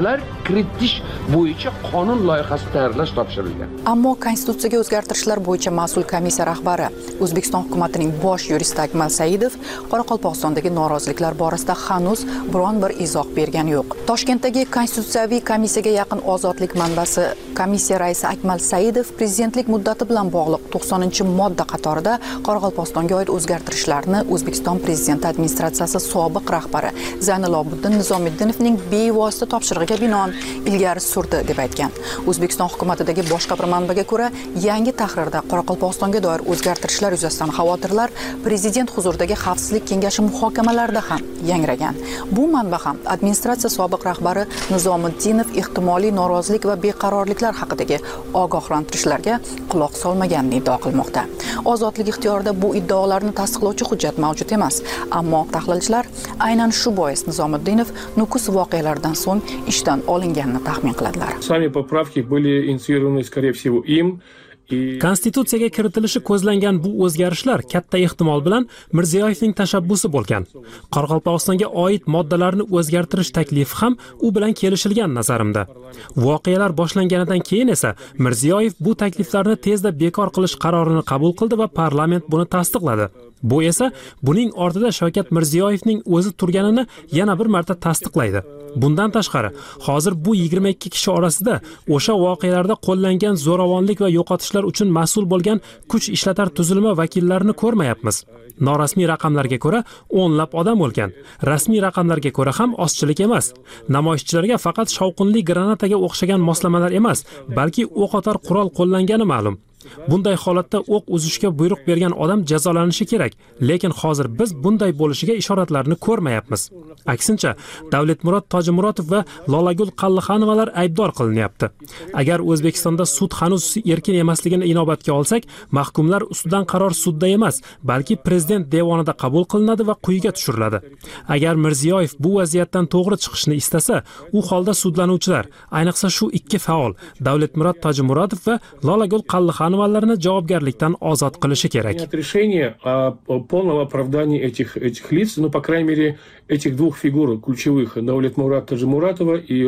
kiritish bo'yicha qonun loyihasi tayyorlash topshirilgan. Ammo konstitutsiyaga o'zgartirishlar bo'yicha mas'ul komissiya rahbari, O'zbekiston hukumatining bosh yuristi Akmal Saidov Qoraqalpog'istondagi noroziliklar borasida hanuz biron bir izoh bergani yo'q. Toshkentdagi konstitutsiyaviy komissiyaga yaqin ozodlik manbasi komissiya raisi Akmal Saidov prezidentlik muddati bilan bog'liq 90-modda qatorida Qoraqalpog'istonga oid o'zgartirishlarni O'zbekiston prezidenti administratsiyasi sobiq rahbari Zaynilobiddin Nizomiddinovning bevosita topshirig'iga binoan ilgari surdi deb aytgan. O'zbekiston hukumatidagi boshqa bir manbaga ko'ra, yangi tahrirda Qoraqalpog'istonga doir o'zgartirishlar yuzasidan xavotirlar prezident huzuridagi xavfsizlik kengashi muhokamalarida ham yangragan. Bu manba ham administratsiya sobiq rahbari Nizomiddinov ehtimoliy norozilik va beqarorliklar haqidagi ogohlantirishlarga quloq solmaganini iddao qilmoqda. Ozodlik ixtiyorida bu iddaolarni tasdiqlovchi hujjat mavjud emas, ammo tahlilchilar aynan shu bois Nizomiddinov Nukus voqealaridan so'ng ishdan olinganini taxmin qiladilar. Sami поправки были инициированы, скорее всего, им. Konstitutsiyaga kiritilishi ko'zlangan bu o'zgarishlar katta ehtimol bilan Mirziyoyevning tashabbusi bo'lgan. Qoraqalpog'istonga oid moddalarni o'zgartirish taklifi ham u bilan kelishilgan nazarimda. Voqealar boshlanganidan keyin esa Mirziyoyev bu takliflarni tezda bekor qilish qarorini qabul qildi va parlament buni tasdiqladi. Bu esa buning ortida Shavkat Mirziyoyevning o'zi turganini yana bir marta tasdiqlaydi. Bundan tashqari, hozir bu 22 kishi orasida o'sha voqealarda qo'llangan zo'ravonlik va yo'qotishlar uchun mas'ul bo'lgan kuch ishlatar tuzilma vakillarini ko'rmayapmiz. Norasmiy raqamlarga ko'ra o'nlab odam o'lgan. Rasmiy raqamlarga ko'ra ham ozchilik emas. Namoyishchilarga faqat shovqinli granataga o'xshagan moslamalar emas, balki o'qotar qurol qo'llangani ma'lum. Bunday holatda o'q uzishga buyruq bergan odam jazolanishi kerak, lekin hozir biz bunday bo'lishiga ishoratlarni ko'rmayapmiz. Aksincha, Davletmurod Tojimurotov va Lolagul Qallixanovalar aybdor qilinyapti. Agar O'zbekistonda sud hanuz erkin emasligini inobatga olsak, mahkumlar ustidan qaror sudda emas, balki prezident devonida qabul qilinadi va quyiga tushiriladi. Agar Mirziyoyev bu vaziyatdan to'g'ri chiqishni istasa, u holda sudlanuvchilar, ayniqsa shu ikki faol, Davletmurod Tojimurotov va Lolagul Qallixanovalarni javobgarlikdan ozod qilishi kerak. Решение о полном оправдании этих лиц, ну, по крайней мере, этих двух фигур ключевых, Давлетмурод Тожимуратова и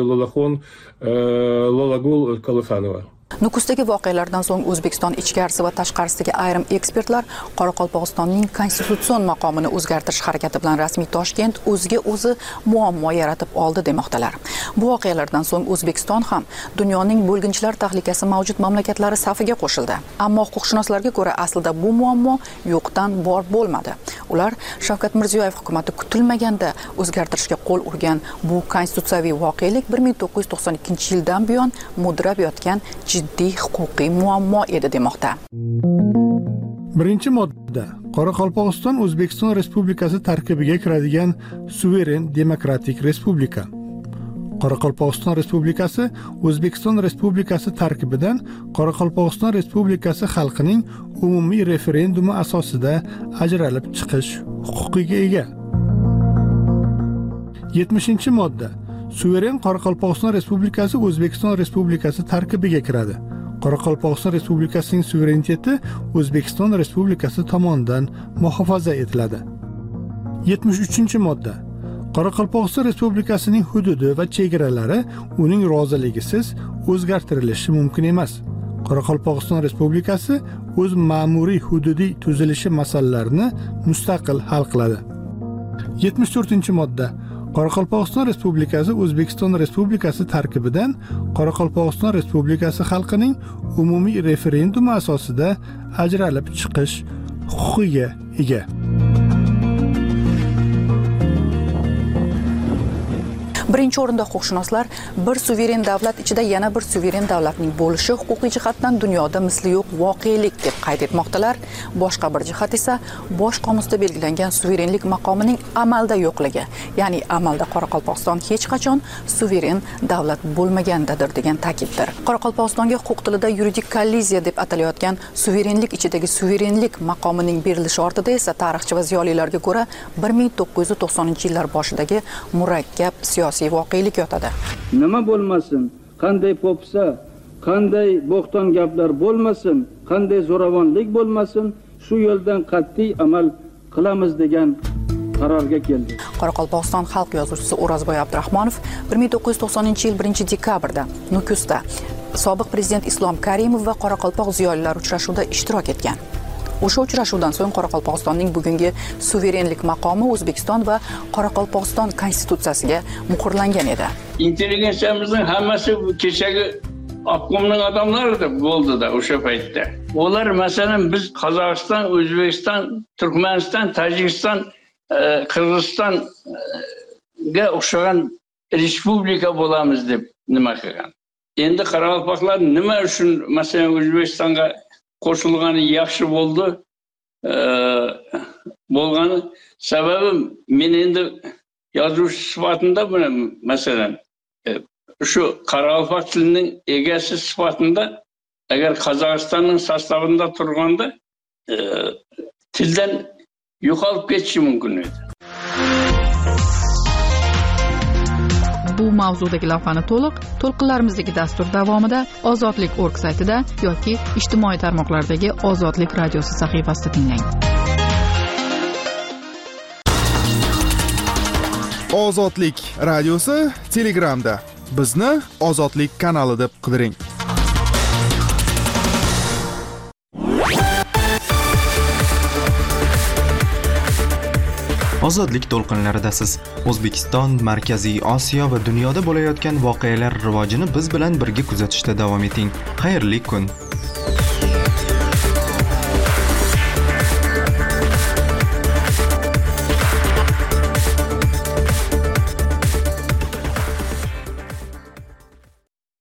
Лолагул Калыханова. Nukusdagi voqealardan so'ng O'zbekiston ichkarisi va tashqarisidagi ayrim ekspertlar Qoraqalpog'istonning konstitutsion maqomini o'zgartirish harakati bilan rasmiy Toshkent o'ziga o'zi muammo yaratib oldi demoqdalar. Bu voqealardan so'ng O'zbekiston ham dunyoning bo'lginchilar tahlikasi mavjud mamlakatlari safiga qo'shildi. Ammo huquqshunoslarga ko'ra aslida bu muammo yo'qdan bor bo'lmadi. Ular Shavkat Mirziyoyev hukumati kutilmaganda o'zgartirishga qo'l urgan bu konstitutsiyaviy voqelik 1992-yildan buyon mudrab yotgan jiddiy huquqiy muammo edi demoqda. Birinchi modda Qoraqalpog'iston O'zbekiston Respublikasi tarkibiga kiradigan suveren demokratik respublika. Qoraqalpog'iston Respublikasi O'zbekiston Respublikasi tarkibidan Qoraqalpog'iston Respublikasi xalqining umumiy referendumi asosida ajralib chiqish huquqiga ega. 70-modda Suveren Qoraqalpog'iston Respublikasi O'zbekiston Respublikasi tarkibiga kiradi. Qoraqalpog'iston Respublikasining suvereniteti O'zbekiston Respublikasi tomonidan muhofaza etiladi. 73-modda Qoraqalpog'iston Respublikasining hududi va chegaralari uning roziligisiz o'zgartirilishi mumkin emas. Qoraqalpog'iston Respublikasi o'z ma'muriy hududiy tuzilishi masalalarini mustaqil hal qiladi. 74-modda Qoraqalpog'iston Respublikasi O'zbekiston Respublikasi tarkibidan Qoraqalpog'iston Respublikasi xalqining umumiy referendumi asosida ajralib chiqish huquqiga ega. Birinchi o'rinda huquqshunoslar bir suveren davlat ichida yana bir suveren davlatning bo'lishi huquqiy jihatdan dunyoda misli yo'q voqelik deb qayd etmoqdalar. Boshqa bir jihat esa bosh qomusda belgilangan suverenlik maqomining amalda yo'qligi, ya'ni amalda Qoraqalpog'iston hech qachon suveren davlat bo'lmagandadir degan ta'kiddir. Qoraqalpog'istonga huquq tilida yuridik kolliziya deb atalayotgan suverenlik ichidagi suverenlik maqomining berilishi ortida esa tarixchi va ziyolilarga ko'ra 1990-yillar boshidagi murakkab siyosiy voqelik yotadi. Nima bo'lmasin, qanday popsa, qanday bo'xton gaplar bo'lmasin, qanday zo'ravonlik bo'lmasin, shu yo'ldan qat'iy amal qilamiz degan qarorga keldi. Qoraqalpog'iston xalq yozuvchisi O'razboy Abdurahmonov 1990-yil 1-dekabrda Nukusda sobiq prezident Islom Karimov va Qoraqalpoq ziyolilari uchrashuvida ishtirok etgan. O'sha uchrashuvdan so'ng Qoraqalpog'istonning bugungi suverenlik maqomi O'zbekiston va Qoraqalpog'iston konstitutsiyasiga muhrlangan edi. Intelligensiyamizning hammasi kechagi obkomning odamlari deb bo'ldi-da o'sha paytda. Ular masalan biz Qozog'iston, O'zbekiston, Turkmaniston, Tojikiston, Qirg'izistonga o'xshagan respublika bo'lamiz deb nima qilgan. Endi Qoraqalpoqlar nima uchun masalan O'zbekistonga qo'shilgani yaxshi bo'ldi? Bo'lgani sababi men endi yozuvchi sifatida buni masalan shu Qoraqalpoq tilining egasi sifatida agar Qozog'istonning sostavida turganda tildan yo'qolib ketishi mumkin edi. Bu mavzudagi lavhani to'lqinlarimizdagi dastur davomida ozodlik.org saytida yoki ijtimoiy tarmoqlardagi Ozodlik radiosi sahifasida tinglang. Ozodlik radiosi Telegramda. Bizni Ozodlik kanali deb qidiring. Ozodlik to'lqinlaridasiz. O'zbekiston, Markaziy Osiyo va dunyoda bo'layotgan voqealar rivojini biz bilan birga kuzatishda davom eting. Xayrli kun.